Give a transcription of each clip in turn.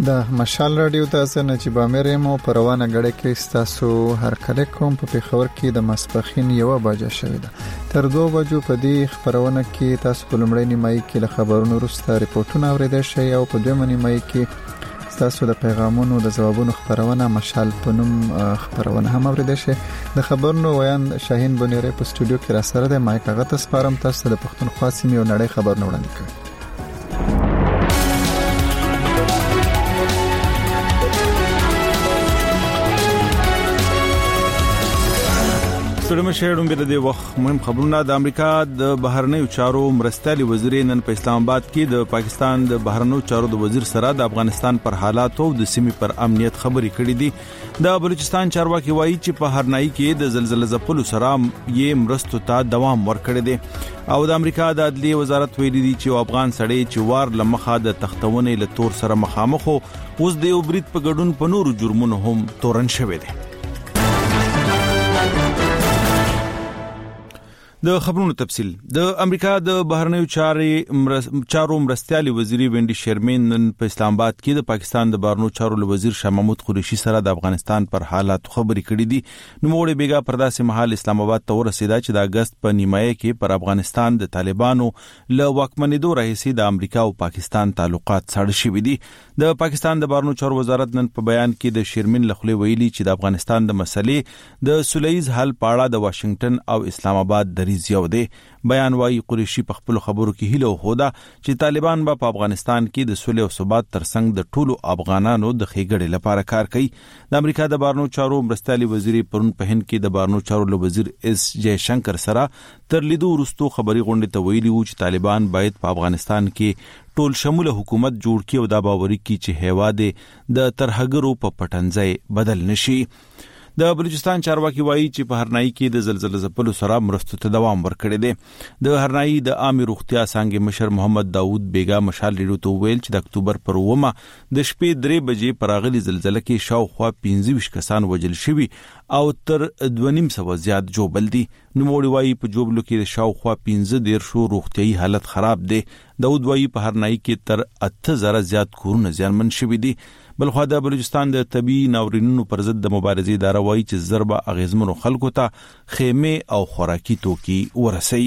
د مشال رادیو تاسو نه چې بامرمو پروانه غړې کې تاسو هر کله کوم په پیښور کې د مسپخین 1 بجې شوې ده تر 2 بجو په دې خبرونه کې تاسو په لومړی نیمایي کې له خبرونو وروسته ریپورتونه اوریدل شي او په دویمه نیمایي کې تاسو د پیغامونو د جوابونو خبرونه مشال په نوم خبرونه هم اوریدل شي د خبرونو ویان شاهین بنيري په استودیو کې را سره د مایک هغه تاسو پرم تاسو د پښتونخوا سیمې او نړۍ خبرونه وړاندې کوي سلام شهرون به د وخت مهم خبرونه د امریکا د بهرنیو چارو مرستيالي وزیر نن په اسلام آباد کې د پاکستان د بهرنیو چارو د وزیر سره د افغانستان پر حالات او د سیمې پر امنیت خبرې کړې دي د بلوچستان چارواکي وایي چې په هرنای کې د زلزلې ځپلو سره یې مرستو ته دوام ورکړی دی او د امریکا د عدلیه وزارت ویلي دي چې افغان سړی چې وار لمخه د تختونې له تور سره مخامخ اوس د یو برید په ګډون په نورو جرمونو هم تورن شوی دی د خبرونو تفصيل د امریکا د بهرنیو چارو مرستيالي وزیر وینډي شرمن نن په اسلام آباد کې د پاکستان د بهرنیو چارو وزیر شاه محمود قریشي سره د افغانستان پر حالات خبرې کړې دي نو موږ بیګا پرداسي محل اسلام آباد ته ورسېدا چې د اگست په نیمایي کې پر افغانستان د طالبانو له واکمنېدو راهیسي د امریکا او پاکستان تعلقات سړ شوي دي د پاکستان د بهرنیو چارو وزارت نن په بیان کې د شرمن لخوا ویلي چې د افغانستان د مسلې د سولهییز حل پاړه د واشنگټن او اسلام آباد یو دی بیان وايي قریشي په خپل خبرو کې هیله خوده چې طالبان به په افغانستان کې د صلح او ثبات ترڅنګ د ټولو افغانانو د ښېګړې لپاره کار کوي د امریکا د بهرنیو چارو مرستيالي وزیر پرون په هند کې د بهرنیو چارو وزیر اس جے شنکر سره تر لیدو وروسته خبري غونډه ته ویلي و چې طالبان باید په افغانستان کې ټول شموله حکومت جوړ کړي او دا باوري کړي چې هیواده د ترهګرو په پټنځي بدل نشي د بلوچستان چارواکي وایي چې په هرنای کې د زلزلې ځپلو سره مرستو ته دوام ورکړی دی د هرنای د عامه روغتیا څنګه مشر محمد داوود بیگا مشال ریډیو ته ویل چې د اکتوبر پر 9 د شپې 3 بجې پراغلي زلزلې کې شاوخوا 15 کسان وژل شوي او تر 2.5 زیات جوبل دي نو موړي وایي په جوبلو کې د شاوخوا 15 شو روغتيایي حالت خراب دي داوود وایي په هرنای کې تر 8000 زیات کورونه زیانمن شوي دي بلخو د بلوچستان د طبي ناورینونو پر ضد د مبارزې اداره وایي چې ضربه اغیزمنو خلکو ته خیمه او خوراکي توکي ورسي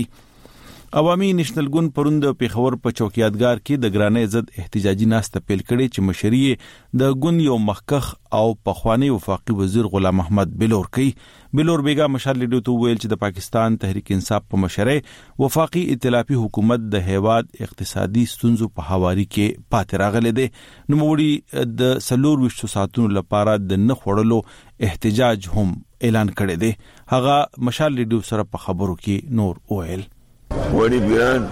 عوامي نېشنل ګوند پروند په پیښور په چوکیادګار کې د ګرانې ضد احتجاجي ناسته پیل کړي چې مشري د ګوند یو مخکخ او پخوانی وفاقي وزیر غلام احمد بلور کوي بلور بیگا مشال لیډو ته ویل چې د پاکستان تحریک انصاف په مشرۍ وفاقي ائتلافي حکومت د هیواد اقتصادي ستونزو په حواله کې پاتې راغلي دي نو موړي د 24 ساعتونو لپاره د نه خړلو احتجاج هم اعلان کړی دی هغه مشال لیډو سره په خبرو کې نور ویل وړي ګران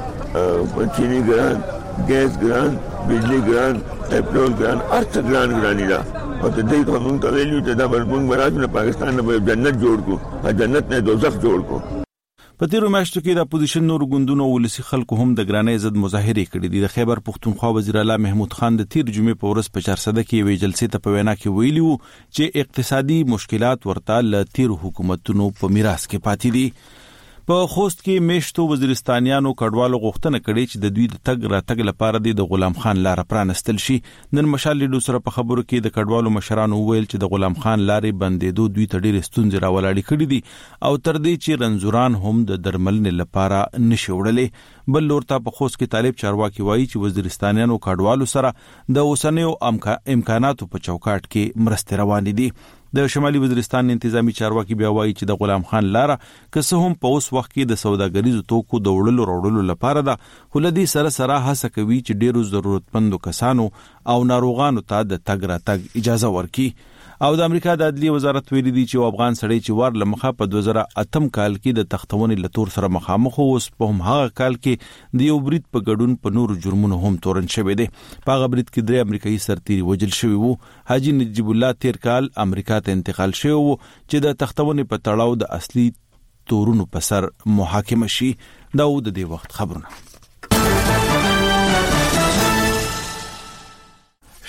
پنځینی ګران ګیس ګران بجلی ګران پټرول ګران ارڅ ګران دا او ته دې کوم ته ویلو ته دا موږ مراد نه پاکستان نه جنت جوړ کو جنت نه دوزخ جوړ کو په تیرو میاشتو کې د اپوزیشن نور ګوندونو ولسی خلکو هم د ګرانې ضد مظاهره کړې دي د خیبر پختونخوا وزیر اعلی محمود خان د تیر جمعې په ورځ په 400 کې وی جلسې ته په وینا کې ویلو چې اقتصادي مشکلات ورته ل تیر حکومتونو په میراث کې پاتې دي په خوست کې میشتو وزیرستانیانو کډوالو غوښتنه کړې چې د دوی د تګ راتګ لپاره د غلام خان لار پرانستل شي نن مشال لیډو سره په خبرو کې د کډوالو مشرانو ویل چې د غلام خان لارې بندېدو دوی ته ډېر ستونزې راولاړې کړې دي او تر دې چې رنزوران هم د درملنې لپاره نشي وړلې بل لورته په خوست کې طالب چارواکي وایي چې وزیرستانیانو کډوالو سره د اوسنیو امکاناتو په چوکاټ کې مرستې روانې دي د شمالي وزیرستان انتظامی چارواکي بیا وایي چې د غلام خان لاره که څه هم په اوس وخت کې د سوداګریزو توکو د وړلو لپاره ده خو لدی سره هڅه کوي چې ډیرو ضرورتمندو کسانو او ناروغانو ته د تګ راتګ اجازه ورکړي او د امریکا د عدلیه وزارت ویلي دی چې افغان سړی چې وار لمخه په 2008 کال کې د تختونې لتور سره مخامخ اوس په هم هغه کال کې د یو برید په ګډون په نورو جرمونو هم تورن شوی دی په هغه برید کې 3 امریکایي سرتیري وژل شوی وو حاجی نجیب الله تیر کال امریکا ته انتقال شوی وو چې د تختونې په تړاو د اصلي تورونو په سر محاکمه شي دا د دې وخت خبرونه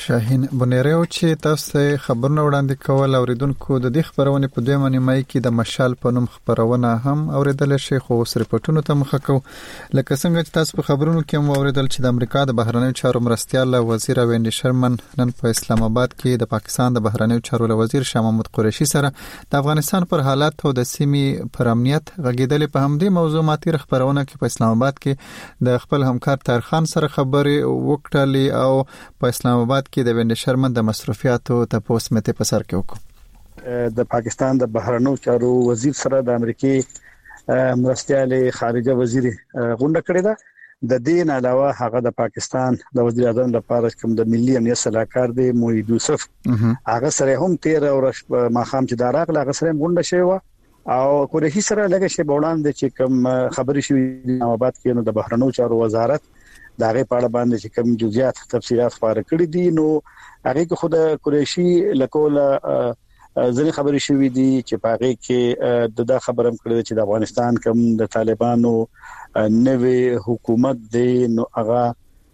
شاهین بنيرو چې تاسو خبرونه وړاندې کول اوریدونکو د دې خبرونه په دویمه نیمه کې د مشال په نوم خبرونه هم اوریدل شي خو اوس ریپورتونو ته مخه کو لکه څنګه چې تاسو په خبرونو کې هم اوریدل چې د امریکا د بهرنیو چارو مرستیال وزیر وینډي شرمن نن په اسلام آباد کې د پاکستان د بهرنیو چارو وزیر شاه محمود قریشي سره د افغانستان پر حالات او د سیمې پر امنیت غږیدل په همدې موضوعاتي خبرونه کې په اسلام آباد کې د خپل همکار طاهرخان سره خبرې وکړلې او په اسلام آباد کې د وینډي شرمن د مصرفياتو ته پوس مته په سر کې وکړو د پاکستان د بهرنیو چارو وزیر سره د امریکای مرستیال خارجه وزیر غونډه کړې ده د دین علاوه هغه د پاکستان د وزیر اعظم لپاره کوم د ملي امنیت صلاحکار دی موحد یوسف هغه سره هم 13 ورځ ماخام چې داراغ هغه سره غونډه شوی او قریشي سره لږ شی بوړاند چې کوم خبرې شوې د اسلام آباد کې نو د بهرنیو چارو وزارت داغه په اړه باندې چې کوم جزئیات تفصیلات خبره کړې دي نو هغه کې خود قریشي لکوله ځنې خبرې شوې دي چې په هغه کې د خبرم کړې چې د افغانستان کوم د طالبانو نوې حکومت دی نو هغه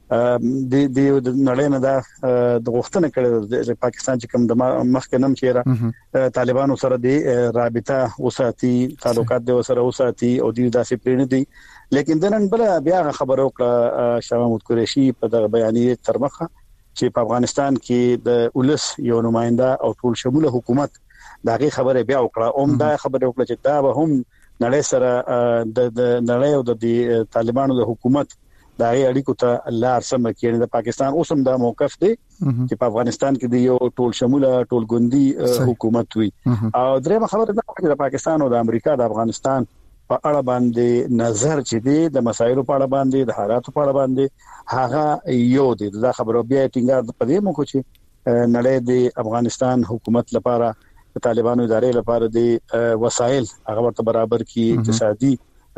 د نړۍ نه د غوښتنه کړې د پاکستان چې کوم د مخکنم چیرې طالبانو سره د رابطه وساتي تعلقات د سره وساتي او د داسې پرېنه دي لیکن دنن بل بیا خبر وکړه شاه محمود قریشي په دغه بیانیه تر مخه چې په افغانستان کې د ولس یو نماینده او ټول شموله حکومت دغه خبره بیا وکړه دا خبره وکړه چې دا به هم نړۍ سره د نړۍ او د طالبانو د حکومت دا اړیکو ته لار سم کېږي د پاکستان اوسم دا موقف دی چې په افغانستان کې د یو ټول شموله ټول ګوندي حکومت وي او درېمه خبره ده چې د پاکستان او د امریکا د افغانستان په اړه باندې نظر چې دی د مسایلو په اړه باندې د حالاتو په اړه باندې هغه یو دی دا خبرو بیا ټینګار په دې مو کو چې نړۍ د افغانستان حکومت لپاره د طالبانو ادارې لپاره د وسایل هغه ورته برابر کی اقتصادي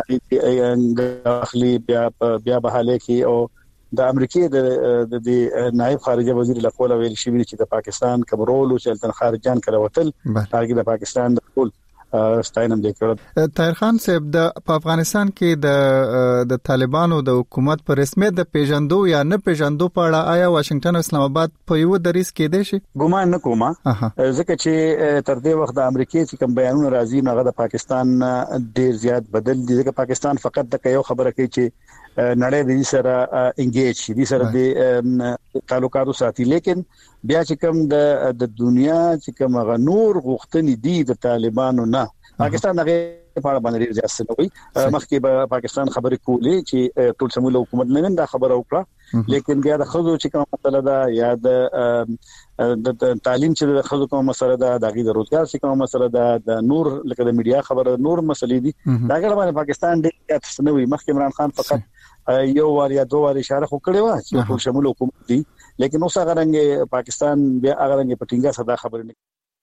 داخلي بیا بحاله کی او د امریکای د نائب خارجه وزیر لخوا ویل شوی چې د پاکستان کبرول او چلتن خارجان کړه وتل هغه د پاکستان د ټول ستاینم دی کړ طاهرخان صاحب د افغانستان کې د طالبانو د حکومت پر رسمیت د پیژندو یا نه پیژندو په اړه آیا واشنگټن او اسلام آباد په یو دریس کې دی شي ګومان نه کومه ځکه چې تر دې وخت د امریکای چې کوم بیانونه راځي نه د پاکستان ډیر زیات بدل دي ځکه پاکستان فقط د یو خبره کوي چې نړۍ د سره انګیج شي د سره د تعلقاتو ساتي لیکن بیا چې کوم د دنیا چې کوم غنور غوښتنې دي د طالبانو نه پاکستان هغه په اړه باندې ډیر ځای سنوي مخکې به پاکستان خبرې کولې چې ټول شموله حکومت نه دا خبره وکړه لیکن بیا د خزو چې کوم مسله ده یا د تعلیم چې د خزو کوم مسله ده د روزګار چې کوم مسله ده د نور لکه د میډیا خبره نور مسلې دي دا ګړه باندې پاکستان ډیر سنوي مخکې عمران خان فقط یو وار یا دوه وار اشاره وکړې و چې ټول شموله حکومت دي لیکن اوس هغه رنګ پاکستان بیا هغه رنګ پټینګه صدا خبره نه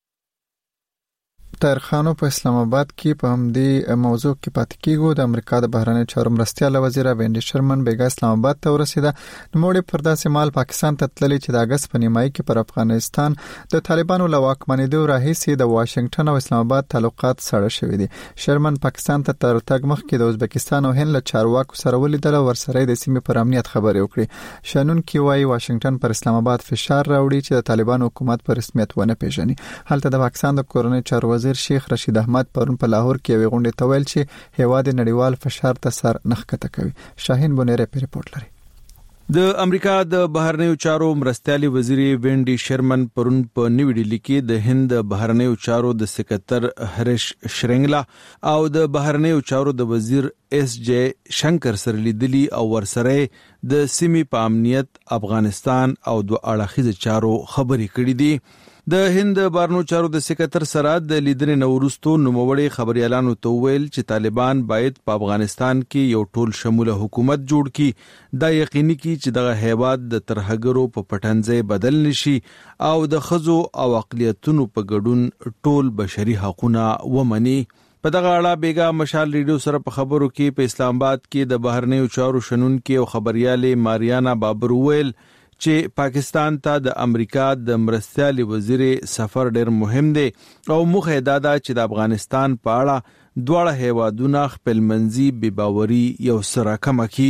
طاهرخان په اسلام آباد کې په همدې موضوع کې پاتې کیږو د امریکا د بهرنیو چارو مرستیال وزیر وینډي شرمن بیګا اسلام آباد ته ورسیده نوموړي پر داسې مال پاکستان ته تللی چې د اگست په نیمایي کې پر افغانستان د طالبانو له واکمنېدو راهیسې د واشنگټن او اسلام آباد تعلقات سړه شوي دي شرمن پاکستان ته تر تګ مخکې د ازبکستان او هند له چارواکو سره ولیدل او ورسره د سیمې پر امنیت خبرې وکړي شانون کې وايي واشنگټن پر اسلام آباد فشار راوړي چې د طالبانو حکومت پر رسمیت ونه پیژني هلته د پاکستان د کورنۍ چارو وزیر شیخ رشید احمد پرون په لاهور کې یو غونډه ته ویل چې هیواد نړیوال فشار ته سر نخکته کوي شاهین بنيره په ریپورت لري د امریکا د بهرنیو چارو مرستیالي وزیر وینډي شرمن پرون په نیو ډیلی کې د هند بهرنیو چارو د سکرټر هریش شرنګلا او د بهرنیو چارو د وزیر اس جے شنکر سره لیدلی او ورسره د سیمې په امنیت افغانستان او د اړخیز چارو خبرې کړې دي د هند بهرنیو چارو د سکرټر سره د لیدنې نورستو نوموړي خبريالانو ته ویل چې طالبان باید په افغانستان کې یو ټول شموله حکومت جوړ کړي دا یقیني کړي چې دغه هیواد د ترهګرو په پټنځي بدل نشي او د خزو او اقلیتونو په ګډون ټول بشري حقوقونه ومني په دغه اړه بیګا مشال ریډیو سره په خبرو کې په اسلام آباد کې د بهرنیو چارو شنن کې او خبريالي ماریانا بابر ویل چې پاکستان ته د امریکا د مرستیالي وزیر سفر ډېر مهم دی او موخه دا ده چې د افغانستان په اړه دواړه هیوادونه خپل منځي بې باوري یو سره کم کړي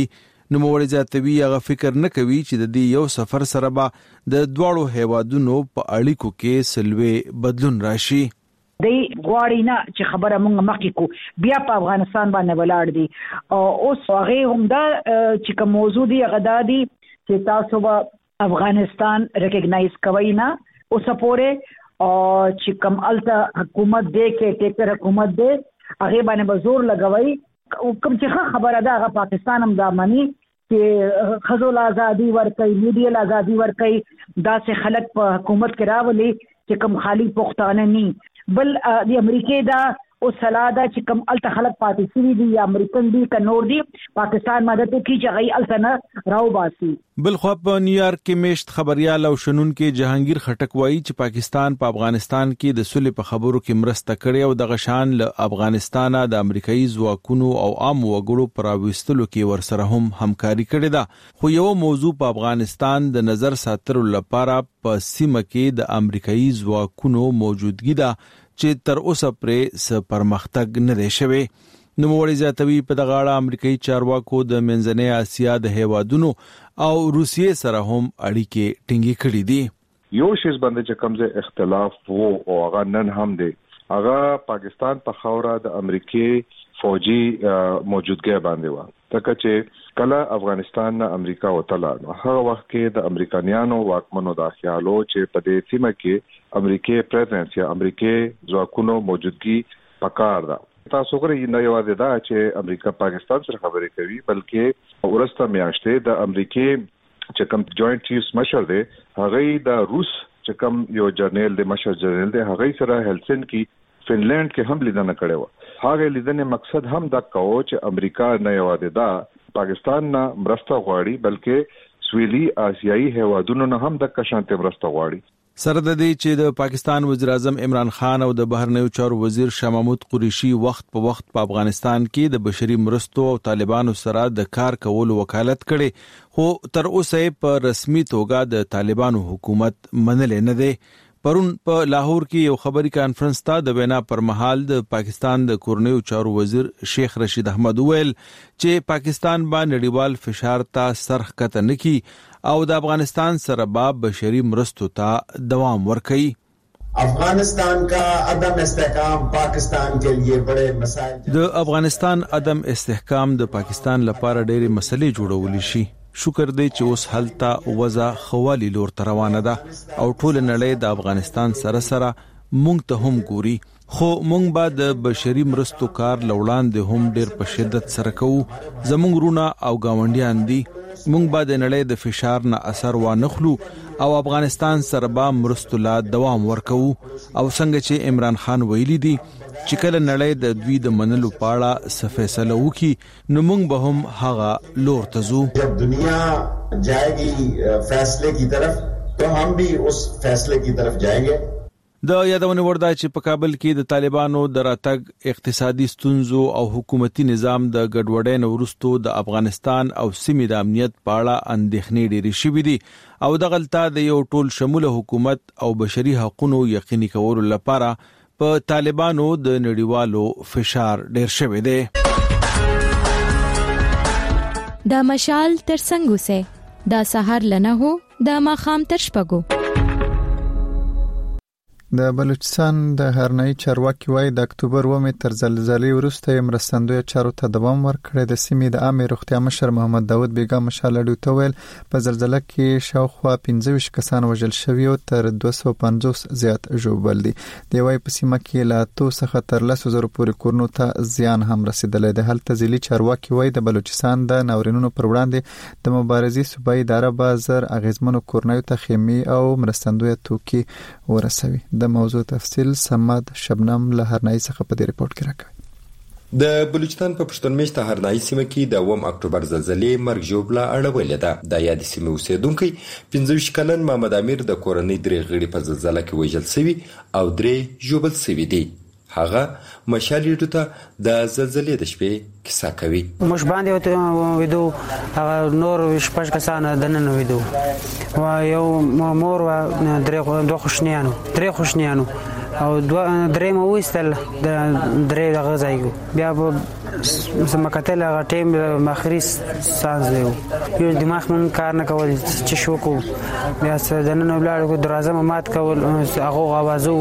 نوموړی زیاتوي هغه فکر نه کوي چې د دې یو سفر سره به د دواړو هیوادونو په اړیکو کې سلوي بدلون راشي. دی غواړي نه چې خبره مونږ مخکې کو بیا په افغانستان باندې ولاړ دي او اوس هغه هم دا چې کوم موضوع دی هغه دا دی چې تاسو به افغانستان ریکګنایز کوي نه اوس پورې او چې کوم الته حکومت دی کې ټیکر حکومت دی هغه باندې به زور لګوي کوم چې خبره ده هغه پاکستان هم دا مانی چې خزول ازادي ورکړي میډیا ازادي ورکړي دا سه خلک په حکومت کې راولي چې کوم خالی پښتانه ني بل د امریکای دا او سلاده چې کوم الته خلک پاتې شي دي یا امریکن دي ک نور دي پاکستان مدد کوي چې غي الته نه راو باسي. بل خو په نیویارک کې میشت خبريال او شنون کې جهانگیر خټک وایي چې پاکستان په افغانستان کې د صلح په خبرو کې مرسته کړې او د غشان له افغانستان د امریکایي ځواکونو او عام وګړو پر راوستلو کې ورسره هم همکاري کړې ده. خو یو موضوع په افغانستان د نظر ساتلو لپاره په سیمه کې د امریکایي ځواکونو موجودګي ده چې تر اوسه پرې څه پرمختګ نه دی شوی. نوموړی زیاتوي په دغه اړه امریکایي چارواکو د منځنۍ اسیا د هیوادونو او روسیې سره هم اړیکې ټینګې کړې دي. یو شیز باندې چې کوم ځای اختلاف وو او هغه نن هم دی هغه پاکستان په خاوره د امریکای فوجي موجودګي باندې و. ترڅو چې کله افغانستان نه امریکا وتله نو هغه وخت کې د امریکایانو واکمنو د خیالو چې په دې سیمه کې امریکای پریزنس یا امریکای ځواکونو موجودګي پکار ده. تاسو غواړئ نه یوازې دا چې امریکا پاکستان سره خبرې کوي بلکې ورسته میاشتې د امریکای چې کوم جوائنٹ چیفز مشر دی هغه د روس چې کوم یو جنرال دی مشر جنرال دی هغه سره هلسنکی فنلند کې هم لیدنه کړې و. هغه لیدنې مقصد هم دا کوو چې امریکا نه یوازې دا پاکستان نه مرسته غواړي بلکې سویلي آسیایي هیوادونو نه هم د کشانته مرسته غواړي. سره د دې چې د پاکستان وزیر اعظم عمران خان او د بهرنیو چارو وزیر شاه محمود قریشي وخت په افغانستان کې د بشري مرستو او طالبانو سره د کار کولو وکالت کړي خو تر اوسه په رسمي توګه د طالبانو حکومت منلې نه دی. پرون په لاهور کې یو خبري کانفرنس ته د وینا پر مهال د پاکستان د کورنیو چارو وزیر شیخ رشید احمد ویل چې پاکستان باندې نړیوال فشار ته سرخ کته نکي او د افغانستان سره به بشري مرستو ته دوام ورکړي. افغانستان کا عدم استحکام پاکستان کے لیے بڑے مسائل د افغانستان عدم استحکام د پاکستان لپاره ډېرې مسلې جوړولې شي. شکر دی چې اوس حالته وضع خوالي لور ته روانه ده او ټول نړۍ د افغانستان سره مونږ ته هم ګوري خو مونږ به د بشري مرستو کار لوړاندې هم ډېر په شدت سره کوو. زمونږ رونه او گاونډیان دي مونږ به د نړۍ د فشار نه اثر وانخلو او افغانستان سره به مرستو لا دوام ورکو او څنګه چې عمران خان ویلي دي چې کله نړۍ د دوی د منلو پاړه څه فیصله وکړي نو موږ به هم هغه لور ته ځو. جب دنیا جائے گی فیصلے کی طرف تو ہم بھی اس فیصلے کی طرف جائیں گے. د یادونه وردا چې په کابل کې د طالبانو د راتګ اقتصادي ستونزو او حکومتي نظام د ګډوډۍ نه وروسته د افغانستان او سیمې د امنیت په اړه اندېښنې ډېرې شوې دي او د غلطه د یو ټول شموله حکومت او بشري حقوقو یقیني کولو لپاره په طالبانو د نړیوالو فشار ډېر شوی دی. دا مشال تر څنګه سه دا سحر لنه هو دا ماخام تر شپګو. د بلوچستان د هرنای چارواکي وای د اکتوبر و تر زلزلې وروسته مرستندوی چارو ته دوام ورکړی. د سیمې د عامه روغتیا مشر محمد داود بیګا مشال ډوتویل په زلزلې کې شاوخوا 15 کسان وژل شوي او تر 250 زیات ژوبل دي. د وای په سیمه کې لا تو څخه تر 100,000 پورې کورونو ته زیان هم رسیدلی دی. هلته ځلي چارواکي وای د بلوچستان د ناورینونو پر وړاندې د مبارزې صوبایي اداره به زر اغیزمنو کورنیو ته خیمې او مرستندوی توکي ورسوي. د موضوع تفصیل سماد شبنم له هرنای څخه په دې ریپورت کې راکوي. د بلوچستان په پښتونمېشته هرنای سیمه کې د 1 اکتوبر زلزلې مرګ ژوبله اړولې ده. د یاد سیمه اوسیدونکي 15 کلن محمد امیر د کورنۍ درې غړي په زلزلې کې وژل شوي او 3 ژوبل شوي دي. هغه مشالې ته د زلزلې د شپې کیسه کوي. مش باندې ویدو نور شپږ کسان دننه ویدو و یو مور و درې خوشنیانو او درې مو وستل د درې غځایو بیا سمکتل هغه ټیم مخري ساز دی یو دماغ مون کار نه کول چې شو کو بیا څه دنه ولاړ کو دروازه مات کول هغه غوازو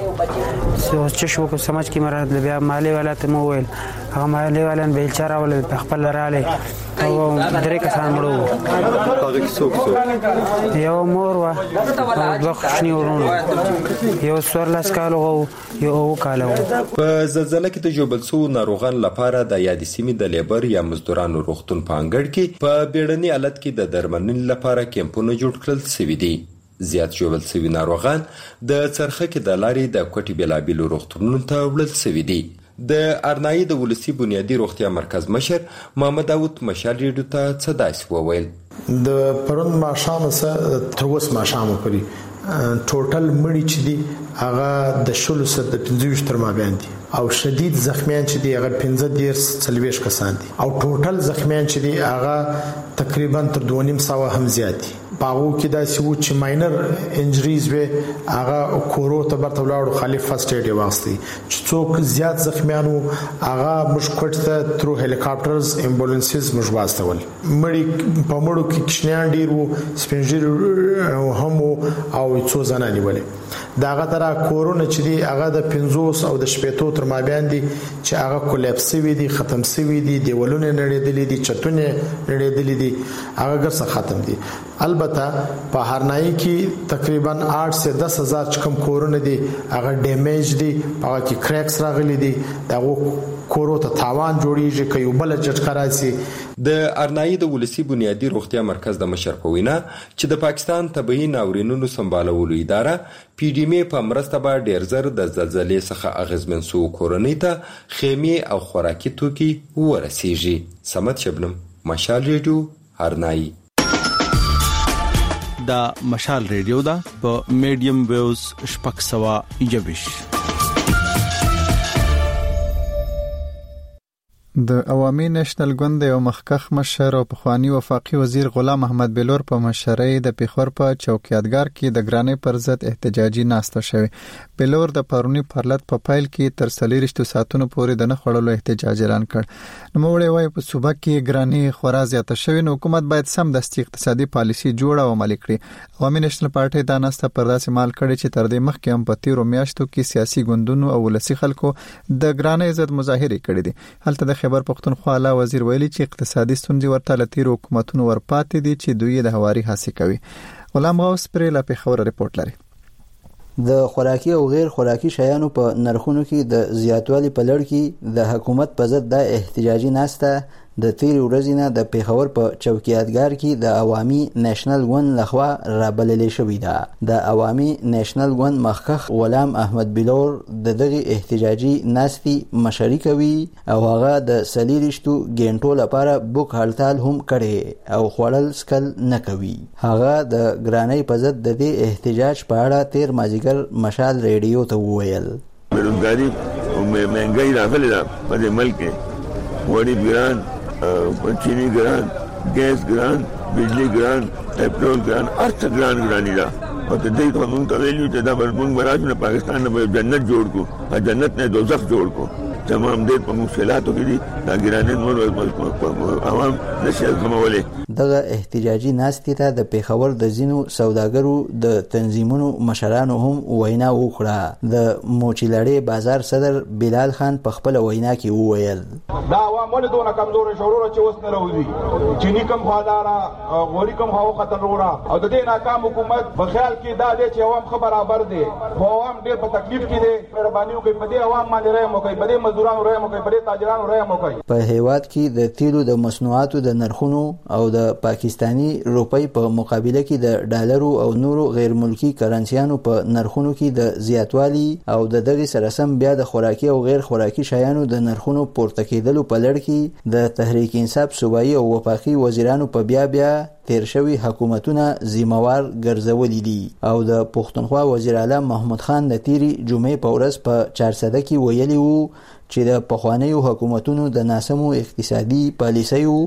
چې شو کو سمج کی مراد بیا مالی والا ته مو ویل هغه مالی والا بیلچاره ول خپل رااله او درې کسان مړو هغه څوک یو مور وا دوه خشنی ورونو یو سورلاس کالو یو کالو په زلزلہ کې د جوبل سو ناروغان لپاره د یادې سیمې د لیبر یا مزدورانو روغتون په انګړ کې په بیړني حالت کې د درملنې لپاره کیمپونه جوړ کړل شوي دي. زیات جوبل سوي ناروغان د څرخه کې د لارې د کوټي بلابلو روغتونونو ته وړل شوي دي. د ارنایي د ولسی بنیادی روغتیا مرکز مشر محمد داوود مشال ریډو ته څه داسې وویل د پرون ماښام سره تر اوس ماښام پورې ټوټل مړي چې دي هغه د شلو سره د 25 تر مابین دي او شدید زخمیان چې دي هغه 15 کسان دي او ټوټل زخمیان چې دي هغه تقریبا تر 2.5 هم زیات دي. باغو کې دا سی و چې ماینر انجریز و هغه کورو ته برته ولاړو خالي فرست ایډ واسطي چې څوک زیات زخمیانو هغه مشکوت ته تر هلیکاپټرز امبولانسز مشواستول مړي په مړو کې کښنیان ډیر وو سپنجر هم او څو ځانه نیولې داغه تر کورونا چې دی هغه د 50 او د شپېتو تر مابین دي چې هغه کولیپس وی دي ختم سوي دي دیولونه نړیدلې دي چتونه نړیدلې دي هغه ګرځه ختم دي. البته په هرنای کې تقریبا 8 سے 10 هزار چکم کورونا دي هغه ډیمیج دي هغه کې کریکس راغلي دي دغه کورو ته تاوان جوړیږي کوي بل جټکا راځي. د ارنایي د ولسی بنیادی روغتیا مرکز د مشر په وینا چې د پاکستان طبي ناورینونو سمبالولو اداره پی ډی ام په مرسته به ډیر زر د زلزلې څخه اغیزمن سو کورنۍ ته خیمه او خوراکي توکي ورسیږي. سمت شبنم مشال ریډیو ارنایي دا مشال ریډیو دا په میډیم ویوز شپږ سوا یوش. د عوامي نېشنل ګوند یو مخکخ مشر او پخوانی وفاقي وزیر غلام محمد بلور په مشرۍ د پیښور په چوکیدګار کې د ګرانۍ پر ضد احتجاجي ناسته شوی. بلور د پرونی پرلط په پایل کې تر 30 ساعتونو پورې د نه خړلو احتجاج اعلان کړ. نو وړي وای په صوبه کې ګرانۍ خورا زیاته شوی نو حکومت باید سم دستي اقتصادي پالیسي جوړه او عملي کړي. عوامي نېشنل پارټي دا ناسته پر داسې مال کړي چې تر دې مخکې هم په تیرو میاشتو کې سیاسي ګوندونو او ولسی خلکو د ګرانۍ ضد مظاهره کړې دي. هلته د خبر پختونخوا لا وزیر ویلي چې اقتصادي ستونزې ورته لتیر حکومتونو ورپاتې دي چې دوی د هواري حاصل کوي. غلام غوث پرې لا پیښور رپورټ لري. د خوراکي او غیر خوراکي شیانو په نرخونو کې د زیاتوالي په لړ کې د حکومت په ضد د احتجاجي ناسته د تیر ورځې نه د پیښور په چوکیدګار کې د عوامي نېشنل ګوند لخوا رابللې شوې ده. د عوامي نېشنل ګوند مخکخ غلام احمد بلور د دغه احتجاجي ناستي مشري کوي او هغه د 30 غنټو لپاره بوک هړتال هم کړي او خوړل سکل نه کوي. هغه د ګرانۍ په ضد د دې احتجاج په اړه تیر مازیګر مشال ریډیو ته وویل. بیروزګاری او مهنګای راغلی ده په ملک کې وړي ګران چینی ګران ګیس ګران بجلی ګران پټرول ګران ارڅ ګران ګرانی دا او د دې قانون ته ویلو چې دا موږ مراد نه پاکستان نه جنت جوړ کو جنت نه دوزخ جوړ کو تمام دې په مشکلاتو کې دي دا ګرانې نور عوام نشي کومولې. دغه احتجاجي ناستې ته د پیښور د ځینو سوداګرو د تنظیمونو مشرانو هم وینا وکړه. د موچیلړې بازار صدر بلال خان په خپل وینا کې وویل دا عوام ولې دونه کمزور شعور چې اوس نه راوځي چینی کم خالارا غوړي کم هاو خطر ورا او د دې ناکام حکومت په خیال کې دا دي چې عوام خبر دي خو عوام ډېر په تکلیف کې دي مهرباني وکړئ په دې عوام باندې رحم وکړئ په دې مزدورانو رحم وکړئ په دې تاجرانو رحم وکړئ. په هیواد کې د تیلو د مصنوعاتو د نرخونو او د پاکستانی روپۍ په مقابله کې د ډالرو او نورو غیر ملکی کرنسیانو په نرخونو کې د زیاتوالي او د دغه سره سم بیا د خوراکي او غیر خوراکي شیانو د نرخونو پورته کېدلو په لړ کې د تحریک انصاف صوبایي او وفاقي وزیرانو په بیا تیر شوی حکومتونه ذمہوار ګرځولي دي او د پښتونخوا وزیر اعلی محمود خان د تیری جمعې په ورځ په 400 کې ویلي وو چې د پخوانیو حکومتونو د ناسمو اقتصادي پالیسیو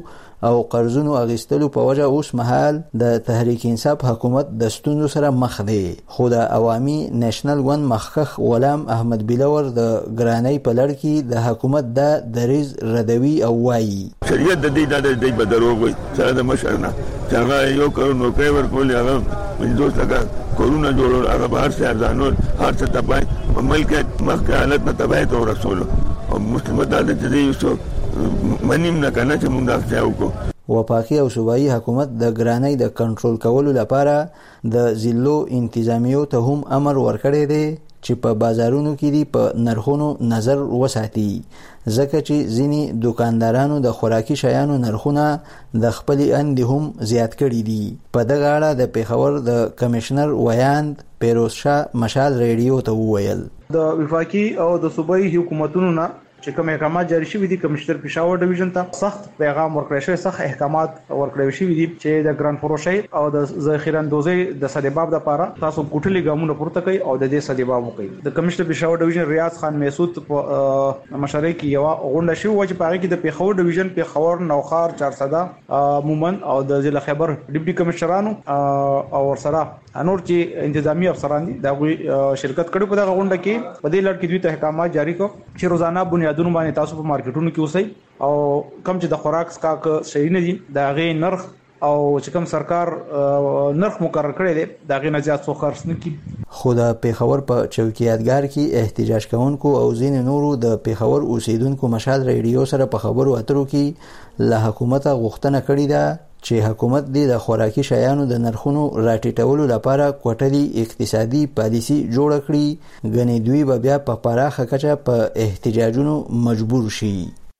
او قرضونو اغیستلو په وجه اوس مهال د تحریک انصاف حکومت د ستونزو سره مخ دی. خو د عوامي نېشنل ګوند مخکخ غلام احمد بلور د ګرانۍ په لړ کې د حکومت د دریز ردوي او وایي شریعت د دې د بدروغ وي چې د مشرنا څنګه یو کارو نو کوي ورکول هغه مجلس لگا کورونا جوړول هغه بهر څخه ارزانول هر څه تبای ملک مخکې حالت نه تبای ته ورسول او مسلمانانو د دې یو منیم نه کنه چې موږ دا وکړو. وفاقي او صوبایي حکومت د ګرانۍ د کنټرول کولو لپاره د ضلعو انتظامیو ته هم امر ورکړی دی چې په بازارونو کې دی په نرخونو نظر وساتي ځکه چې ځینی دکاندارانو د خوراکي شیانو نرخونه د خپل اندي هم زیات کړي دي. په دغه اړه د پیښور د کمشنر ویاند پیروز شاه مشال ریډیو ته وویل د وفاقي او د صوبایي حکومتونو نه چې کوم احکامات جاری شوي دي کمشنر پېښور ډیویژن ته سخت پیغام ورکړی شوی سخت احکامات ورکړی شوي دي چې د ګران فروشي او د ذخیره اندوزي د سدباب لپاره تاسو کوټلي ګامونه پورته کوي او د دې سدباب کوي. د کمشنر پېښور ډیویژن ریاض خان میسود په مشرۍ کې یو غونډه شوې و چې په هغه کې د پېښور ډیویژن پېښور نوخار 400 مومن او د ضلع خیبر ډیپټي کمشنرانو او ورسره انور چې انتظامی افسران دي دا شرکت کړي په دغه غونډه کې په دې لړ کې دوی ته احکامات جاری کو چې روزانه بنیادونو باندې تاسو په مارکیټونو کې اوسئ او کم چې د خوراک سکاک شي نه دي دا غي نرخ او چې کوم سرکار نرخ مقرر کړی دی دا غي نه زیات څو خرڅ نه کی. خو د پیښور په چوکیدګار کې احتجاج کوونکو او ځین نورو د پیښور اوسیدونکو مشال ریډیو سره په خبرو اترو کې له حکومت غوښتنه کړې ده چې حکومت د خوراکي شیانو د نرخونو راټیټولو لپاره کوټلي اقتصادي پالیسي جوړ کړي غني دوی به بیا په پراخه کچه په احتجاجونو مجبور شي.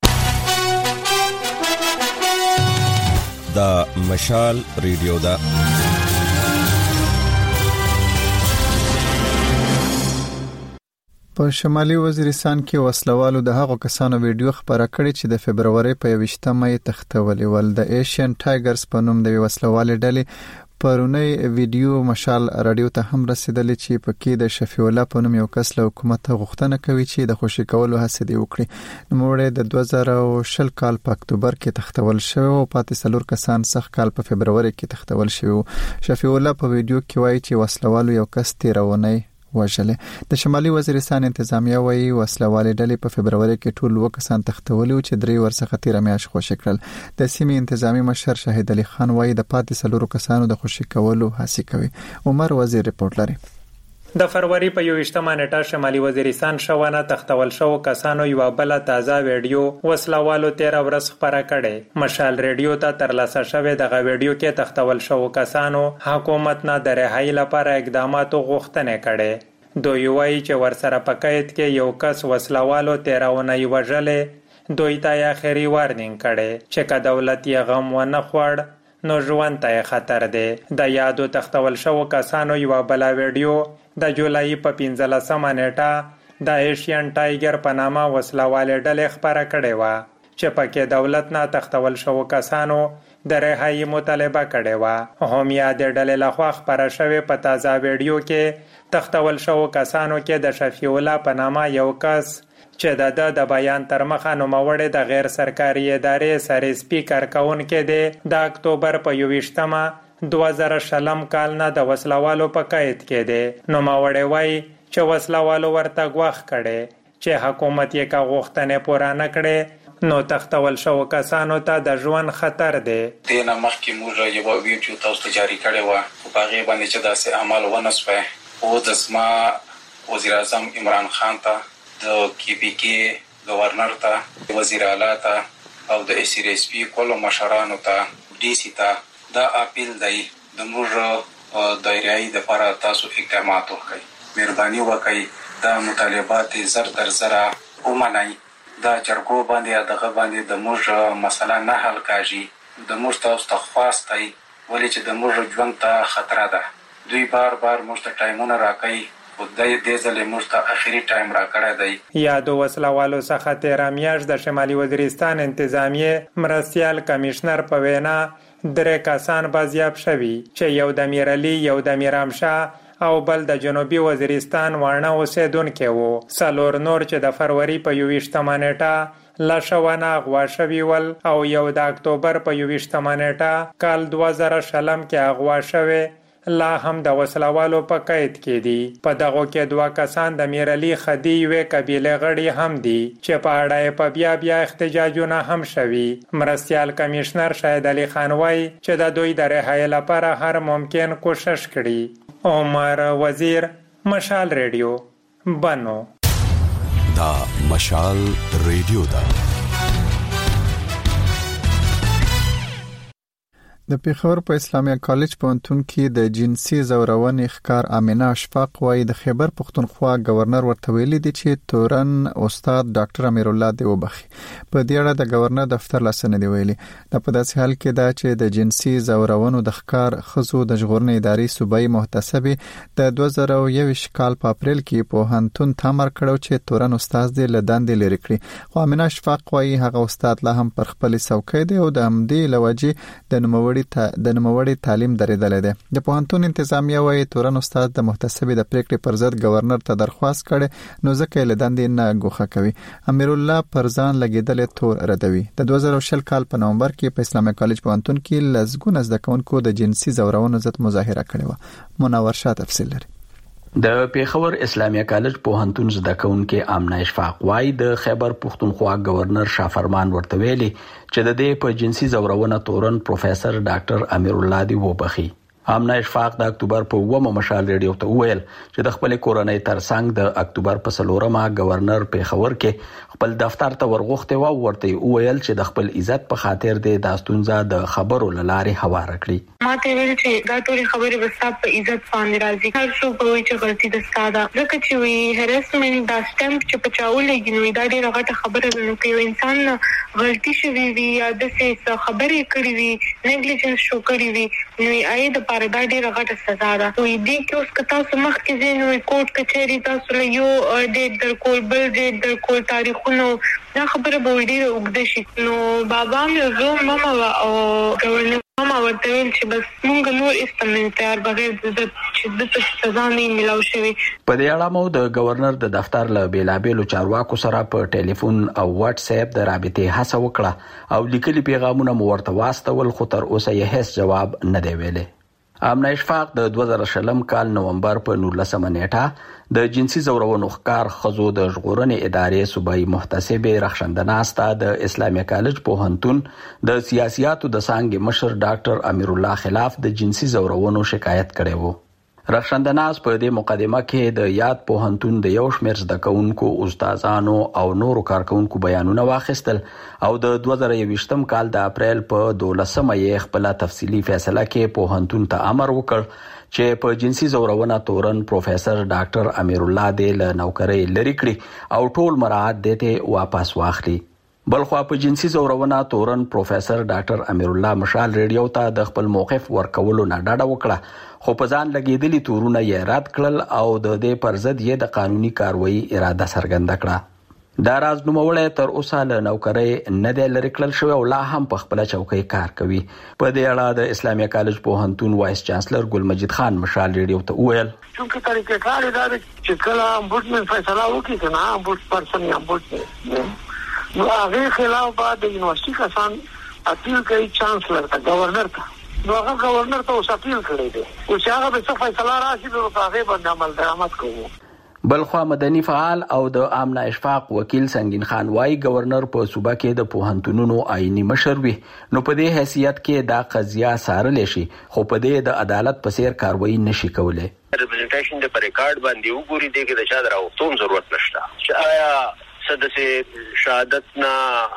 دا مشال ریډیو دا په شمالي وزیرستان کې وسلوالو د هغو کسانو ویډیو خبره کړې چې د فبرवरी په 28 مې تختولې ول. د ایشین ټایګرز په نوم د وسلوالې ډلې پرونی ویډیو مشال رادیو ته هم رسیدلې چې پکې د شفیع الله په نوم یو کس له حکومت غوښتنه کوي چې د خوشی کولو هڅه دی وکړي. نوموړی د 2020 کال په اکتوبر کې تختول شوی او پاتې څلور کسان سخت کال په فبرवरी کې تختول شوی. شفیع الله په ویډیو کې وایي چې وسلوالو یو کس تیرونی وژلې. د شمالي وزیرستان انتظامیه وایي وسلوالې ډلې په فبرवरी کې ټول وکسان تختولي او چې 3 ورڅخه تیر میاشت خوشی کړل. د سیمې انتظامی مشر شهید علي خان وایي د پاتې څلورو کسانو د خوشی کولو هڅه کوي. عمر وزیر رپورټ لري. د فروری په 28 نیټه شمالي وزیرستان شوانه تختول شو کسانو یو بل تازه ویډیو وسلوالو 13 ورځ خبره کړي. مشال ریډیو ته ترلاسه شوه دغه ویډیو کې تختول شو کسانو حکومت نه د رهایی لپاره اقدامات غوښتنه کړي. دوی وایي چې ورسره په قید کې یو کس وسلوالو 13 ونې وژلې. دوی ته اخري وارنینګ کړي چې که دولت یې غم ونه خوړ نو ژوند ته خطر دی. د یادو تختول شو کسانو یو بل ویډیو د جولای په 15 نیټه د ایشین ټایګر په نامه وسلوالې ډلې خبره کړې و چې پکې دولت نه تختول شو کسانو د رهایی مطالبه کړې و. هم یاد ډلې لخوا خبره شوې په تازه ویډیو کې تختول شو کسانو کې د شفیع الله په نامه یو کس چې د بیان تر مخه نوموړی د غیر سرکاري ادارې سره سپیکر کون کې دی. د اکتوبر په 28 2020 کال نه د وسلوالو په قید کې دی. نوموړی وایي چې وسلوالو ورته غوښ کړي چې حکومت یې کا غوښتنې پوره نه کړي نو تختول شو کسانو ته د ژوند خطر دی. دینه مخکې موږ یو ویډیو تاسو ته جاری کړی و په هغه باندې چې داسې عمل ونه شوی او د سما وزیر اعظم عمران خان ته د کی پی کې گورنر ته وزیر اعلی ته او د اس ار پی کولو مشرانو ته ډي سي ته دا اپیل دی د موږ دایره‌ای د لپاره تاسو اقدامات وکړئ. مهرباني وکړئ دا مطالبات زر تر زره ومنئ. دا جرګو باندې دغه باندې د موږ مسله نه حل کاږي. د موږ تاسو ته خواستای ولې چې د موږ ژوند ته خطر ده. دوی بار موږ ته ټایمونه راکړي او د دې ځلې موږ ته اخري ټایم راکړی دی. یادو وسلوالو څخه 13 میاشت د شمالي وزیرستان انتظامیه مرستیال کمشنر په وینا 3 کسان بازیاب شوي چې یو د میرعلي یو د میرامشاه او بل د جنوبي وزیرستان وارنه اوسیدونکي وو. څلور نور چې د فروری په 28 نیټه لاشوانه اغوا شوي ول او یو د اکتوبر په 28 نیټه کال 2000 کې اغوا شوه لا هم د وسلوالو په قید کې دي. په دغه کې 2 کسان د میرعلی خدی وې قبیله غړي هم دي چې په اړه په بیا احتجاجونه هم شوي. مرستيال کمشنر شاهد علي خان وايي چې د دوی د رهایی لپاره هر ممکن کوشش کړي. عمر وزیر، مشال ریډیو، بنو. دا مشال ریډیو دا د پیښور په اسلامي کالج پوهنتون کې د جنسي زورونې ښکار امینه اشفاق وايي د خیبر پښتونخوا گورنر ورته ویلي دي چې تورن استاد ډاکټر امیر الله دی وبخي. په دې اړه د گورنر دفتر لاسنه دی ویلي د په داسې حال کې دا چې د جنسي زورونو د ښکار خزو د ژغورنې ادارې صوبایي محتسبې د 2021 کال په اپریل کې پوهنتون تامر کړو چې تورن استاد دی لداندې لري کړی. خو امینه اشفاق وايي هغه استاد لا هم پر خپل څوکۍ دی او د همدې لوجې د نوموړي تعلیم درېدل دي. د پوهنتون انتظامیه وايي تورن استاد د محتسبې د پریکړې پر ضد گورنر ته درخواست کړي نو ځکه له دندې نه ګوښه کوي. امیر الله پرزان لګیدل تور ردوي. د 2020 کال په نومبر کې په اسلامي کالج پوهنتون کې لزګونه زده کوونکو د جنسي زورونو ضد مظاهره کړې و. منور شاه تفصیل لري. د پیښور اسلامي کالج پوهنتون زده کوونکې آمنه اشفاق وايي د خیبر پښتونخوا گورنر شاه فرمان ورته ویلي چې د دې په جنسي زورونه تورن پروفیسور ډاکټر امیر الله دی وبخي. آمنه اشفاق د اکتوبر په 9 مشال ریډیو ته ویل چې د خپل کورنۍ ترڅنګ د اکتوبر په 4 گورنر پیښور کې خپل دفتر ته ورغوښته و ورته ویل چې د خپل عزت په خاطر د داستونزه د خبرو لارې هوار کړی. ما ته ویل چې دا ټول خبرې بس په عزت باندې راځي. هر څوک وایي چې غلطي د ساده ځکه چې وی هراسمنت دا سټمپ چې په چاولې ګنوي دا ډیره غټه خبره ده. نو کوي انسان غلطي شوي وي یا د څه خبرې کړې وي نیګلیجنس شو کړې وي نو یې د پاره دا ډیره غټه سزا ده. وی دې کې اوس کتا سو مخ کې زین وی کوټ کچېری تاسو له یو ډېر در کول بل ډېر در کول تاریخونو دا خبره به ډیره وګد شي. نو بابا مې زه ماما او ګورنر ماما ورته ویل چې بس مونږ نور استمنتار بغیر د چې د سزا نه ملاو شوی. په دې اړه مو د گورنر د دفتر له بیلابېلو چارواکو سره په ټلیفون او واتس اپ د رابطې هڅه وکړه او لیکلي پیغامونه مو ورته واستول خو تر اوسه یې هیڅ جواب نه دی ویلي. آمنه اشفاق د 2020 کال نومبر په 19 نیټه د جنسي زورونو ښکار خزو د ژغورنې ادارې صوبایي محتسبې رخصندناسته د اسلامي کالج پوهنتون د سیاسياتو د څانګې مشر ډاکټر امیر الله خلاف د جنسي زورونو شکایت کړی وو. رخصندناس په دې مقدمه کې د یاد پوهنتون د یو شمېر زده کوونکو استادانو او نورو کارکونکو بیانونه واخیستل او د 2020 کال د اپریل په 12 یې خپل تفصیلی فیصله کې پوهنتون ته امر وکړ چې په جنسي زورونه تورن پروفیسور ډاکټر امیر الله دی له نوکرۍ لري کړي او ټول مراعات دته واپس واخلي. بلخوا په جنسي زورونه تورن پروفیسور ډاکټر امیر الله مشال ریډیو ته د خپل موقف ورکولو نه ډاډه وکړه خو په ځان لګیدلي تورونه یې رد کړل او د دې پر ضد یې د قانوني کاروایی اراده څرګنده کړه. دا راز نوموړی تر اوسه له نوکرۍ نه دی لرې کړل شوی او لا هم په خپله چوکۍ کار کوي. په دې اړه د اسلامي کالج پوهنتون وایس چانسلر ګل مجید خان مشال ریډیو ته وویل چونکه طریقې کار دا چې کله امبوډسمن فیصله وکړي که نه امبوډس پرسن یا امبوډسمن نو هغه خلاف به د یونیورسيټي کسان اپیل کوي چانسلر ته گورنر ته نو هغه گورنر ته اوس اپیل کړی دی او چې هغه به څه فیصله راشي نو په هغه باندې عمل درآمد کوو. بلخوا مدني فعال او د آمنه اشفاق وکیل سنگین خان وايي گورنر په صوبه کې د پوهنتونونو آئینی مشر وي نو په دې حیثیت کې دا قضیه څارل شي خو په دې د عدالت په څیر کاروایی نشي کولای. ریپرزنټیشن د پر ریکارډ باندې وګوري دی کې د چا دراوستون ضرورت نشته چې آیا صدسه شهادت نه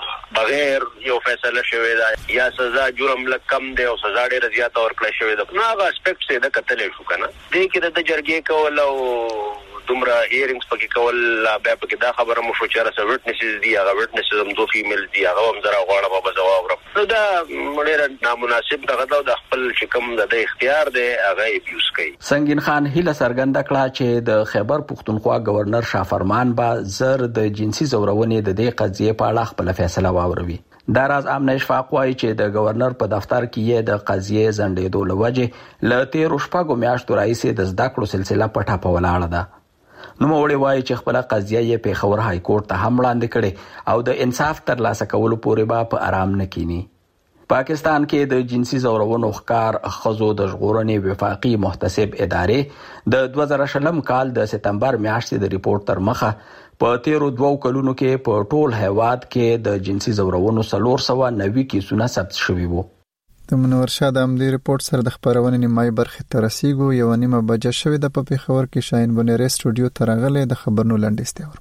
بغیر یو فیصله شوی دا یا سزا جرم لکم دی او سزا ډیره زیاته ورکړل شوی دا نه هغه اسپیکټ څه د کتلې شو کنه دې کې د جرګې کول او دومره هیرینګز پکې کول بیا پکې دا خبره مو شو چې راځي وټنسز دی هغه وټنسز هم دوه فیمیل دی هغه هم زرا غواړه په جواب ورکړه نو دا ډیره نامناسب دغه د خپل شکم د اختیار دی هغه یوز کوي. سنگین خان هیله څرګنده کړه چې د خیبر پښتونخوا گورنر شاه فرمان با زر د جنسي زورونې د دې قضیې په اړه خپل فیصله واوروي. دا راز آمنه اشفاق وايي چې د گورنر په دفتر کې یې د قضیې زندېدو لوجه ل 13 شپږو میاشتو راځي د زده کړو سلسله پټه په ولاړه ده. نوموړي وایي چې خپل قضیه یې پیښور های کورټ ته هم وړاندې کړې او د انصاف ترلاسه کولو پورې به په آرام نه کینی. پاکستان کې د جنسي زورونو ښکار ښځو د ژغورنې وفاقي محتسب ادارې د 2020 کال د سپتمبر میاشتې د ریپورت تر مخه په 13 کلونو کې په ټول هیواد کې د جنسي زورونو 490 کیسونه ثبت شوي وو. د منور شاه د امدی ریپورت سره د خبرونې نیمای برخه ترسیګو 1:30 بجې شوې د پیښور کې شاهین بنيري سټوډیو ته راغلي د خبرونو لنډیسته ور.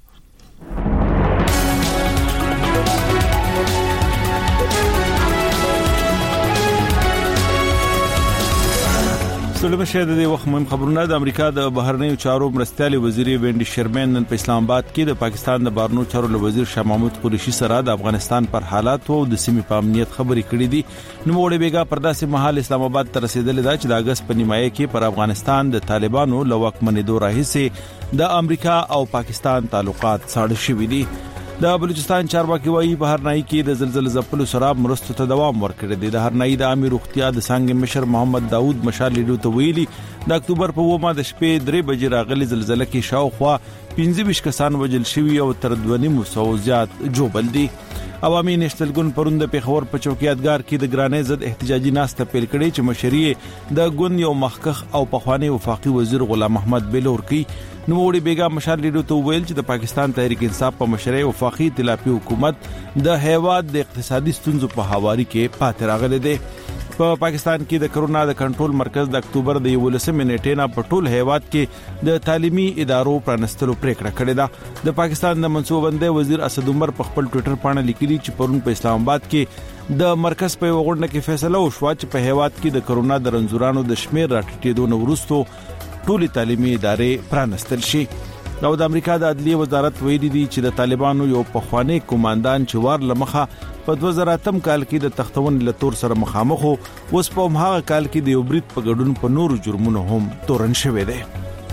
سلام شه د وخت مهم خبرونه. د امریکا د بهرنیو چارو مرستيالي وزیر وینډي شرمن نن په اسلام آباد کې د پاکستان د بهرنیو چارو وزیر شاه محمود قریشي سره د افغانستان پر حالات او د سیمې په امنیت خبرې کړې دي. نو وړي بیګا پرداسي محل اسلام آباد ته رسیدل دا چې د اگست په نیمایي کې پر افغانستان د طالبانو لوکمنې دوه راهیسه د امریکا او پاکستان تعلقات ساړه شوي دي. د بلوچستان چارواکي وایي په هرنای کې د زلزلې ځپلو سره مرستو ته دوام ورکړي دي. د هرنای د امیر روغتیا د څنګه مشر محمد داوود مشال لیدو ته ویلي د اکتوبر په 9 د شپې 3 بجې راغلي زلزلې کې شاوخوا 25 کسان وژل شوي او تر 2.5 زیات جوبل دي. عوامي نشتلګون پروند په پیښور په چوکیادګار کې د ګرانې ضد احتجاجي ناسته پیل کړي چې مشري د ګوند یو مخکخ او پخوانی وفاقي وزیر غلام محمد بلور کی نو وړي بیګا مشال لیدو ته ویل چې د پاکستان تحریک انصاف په مشرۍ وفاقي ائتلافي حکومت د هیواد د اقتصادي ستونزو په حواله کې پاتې راغلي دي. په پاکستان کې د کرونا د کنټرول مرکز د اکتوبر د 11 نیټې نه په ټول هیواد کې د تعلیمي ادارو پرانستلو پریکړه کړې ده. د پاکستان د منصوبندۍ وزیر اسد عمر په خپل ټوئیټر باندې لیکلي چې پرون په اسلام آباد کې د مرکز په وغوړنه کې فیصله وشوه چې په هیواد کې د کرونا د رنځورانو د شمیر راټیټېدو نه وروسته ټولي تعلیمي ادارې پرانستل شي. او د امریکا د عدلیه وزارت ویلي دی چې د طالبانو یو پخوانی کمانډان چې وار لمخه په 2008 کال کې د تختون لتور سره مخامخ وو اوس په هغه کال کې د یوبریت په ګډون په نورو جرمونو هم تورن شوی دی.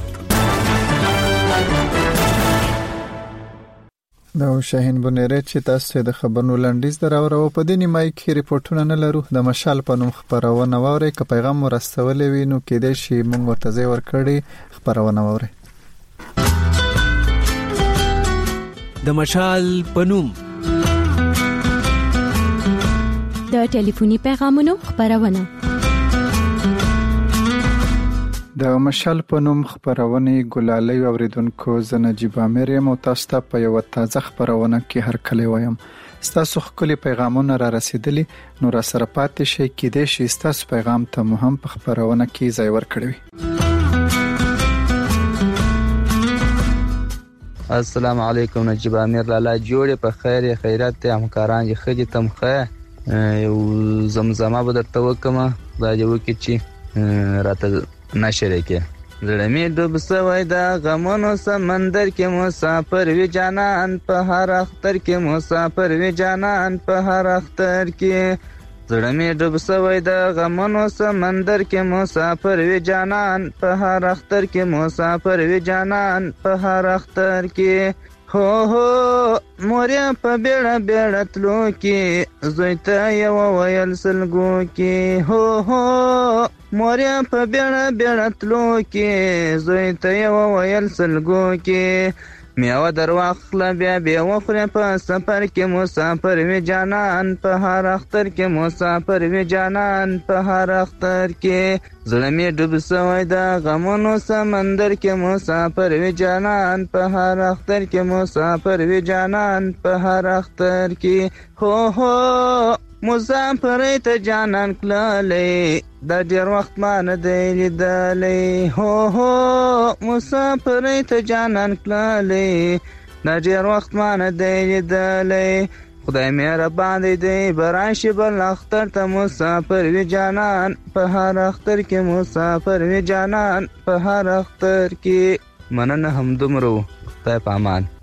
دا شاهین بنيري چې تاسو د خبرونو لنډیز دراوره په دې نیمای کې ریپورتونه نه لرو. د مشال په نوم خبرونه ووري که پیغام ورسولې وي نو کې دې شی موږ ورته ورکړي خبرونه ووري. د مشال په نوم د ټلیفوني پیغامونو خبرونه. د مشال په نوم خبرونه ګلالي اوریدونکو زنجيب امریم او تاسو ته په یو تازه خبرونه کې هر کله وایم. تاسو خپل پیغامونه را رسیدلی نو را سره پاتې شي کې دې شي تاسو پیغام ته مهم په خبرونه کې ځای ورکړئ. السلام علیکم نجیب امیر لالا جوړه په خیر خیرات ته همکاران یې خدي تمخه یو زمزمه به درته وکم دا جو کې چې راته نشره کې زړمې ډوب سوی دا غمونو سمندر کې مسافر وی جانان په هر اختر کې مسافر وی جانان په هر اختر کې زړمې ډوب سوی دا غمونو سمندر کې مسافر وی جانان په هر اختر کې مسافر وی جانان په هر اختر کې هو هو موریا په بیړه بیړه تلو کې زوی ته یو ویل سلګو کې هو هو موریا په بیړه بیړه تلو کې زوی ته یو ویل سلګو کې میوه درواخله بیا بیا وخوره په سفر کې مسافر وی جانان په هر اختر کې مسافر وی جانان په هر اختر کې زړه مې ډوب سوی دا غمونو سمندر کې مسافر وی جانان په هر اختر کې مسافر وی جانان په هر اختر کې هو هو مسافر ته جانان کړلې دا ډیر وخت ما نه دی لیدلې هو هو مسافر ته جانان کړلې دا ډیر وخت ما نه دی لیدلې خدای مهربان دی براشي بل اختر ته مسافر وی جانان په هر اختر کې مسافر وی جانان په هر اختر کې مننه هم دومره خدای پامان.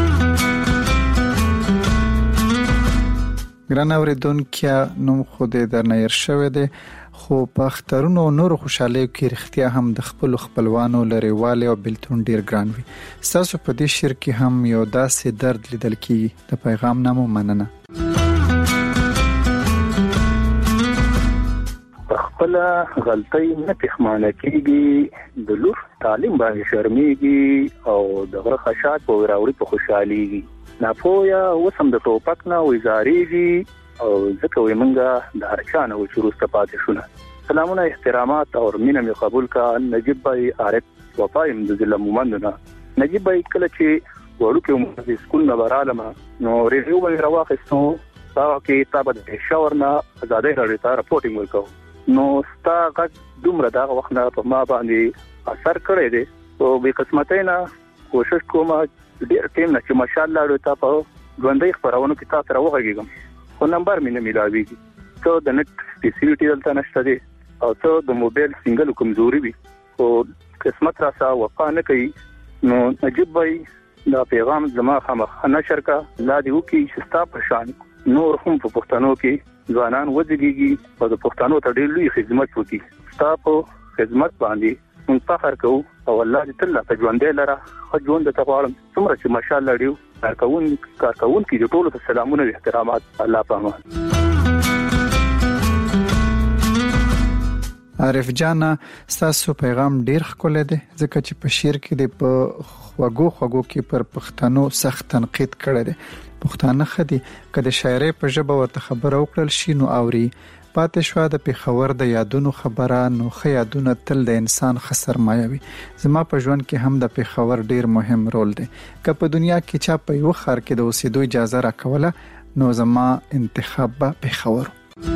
ګران اوریدونکو نوم خو دې درنیر شوی دی خو په اخترونو نور خوشاله کې رښتیا هم د خپل خپلوانو لريواله او بلتون ډیر ګران وي. تاسو په دې شعر کې هم یو داسې درد لیدل کیږي. د پیغام نامو مننه. خپل غلطۍ نه پښمانه کیږي د لور تعلیم باندې شرمېږي او د غره خشاک په وراوړي په خوشحاليږي ناپوهه وسم د ټوپک نه وزاريږي او ځکه وي منګه د هرچانه و چروسته پاتې شونه. سلامونه احترامات او مینه می قبول کا نجیب بھائی عارف وفایم د ضلع مومندونه. نجیب بھائی کله چې ورو کې د سکول نه برالم نو ریډیو باندې راوخستو تا کې تابع د شاورنا آزادۍ راډیو ته راپورټینګ وکاو نو ستا غږ دومره دا وخت نه په ما باندې اثر کړی دی او به قسمتینا کوشش کوم ډیر ټیم نه چې ماشاءالله راډیو ته په ژوندۍ خبرونو کې تاسو راوغږیږم خو نمبر مې نه ملاويږي ته د نت فیسیلیټي دلته نشته دی او ته د موبایل سنگل کمزوري وي او قسمت را سره وفا نه کوي نو نجیب بھائی دا پیغام زما خامخ نشر کا لا دی وکي شستا پرشان نور هم په پښتنو کې ځوانان وځيږي او د پښتنو ته ډېر لوی خدمت وکړي. ستا په خدمت باندې مون فخر کوو او الله دې تل ته ژوندې لره خو ژوند ته غواړم څومره چې ماشاءالله ډیو کارکون کې د ټولو ته سلامونه او احترامات الله پامان. عارف جان ستاسو پیغام ډیر ښکلی دی ځکه چې په شعر کې د په خوږو کې پر پښتنو سخت تنقید کړی دی. پښتانه خدي کله شاعري په ژبه ورته خبره وکړل شي نو اوري پاتې شو د پیښور د یادونو خبره نو خیادونه تل د انسان خسرمایه وي. زما په ژوند کې هم د پیښور ډیر مهم رول دی. که په دنیا کې چا په یو خار کې د اوسېدو اجازه راکوله نو زما انتخاب به پیښور.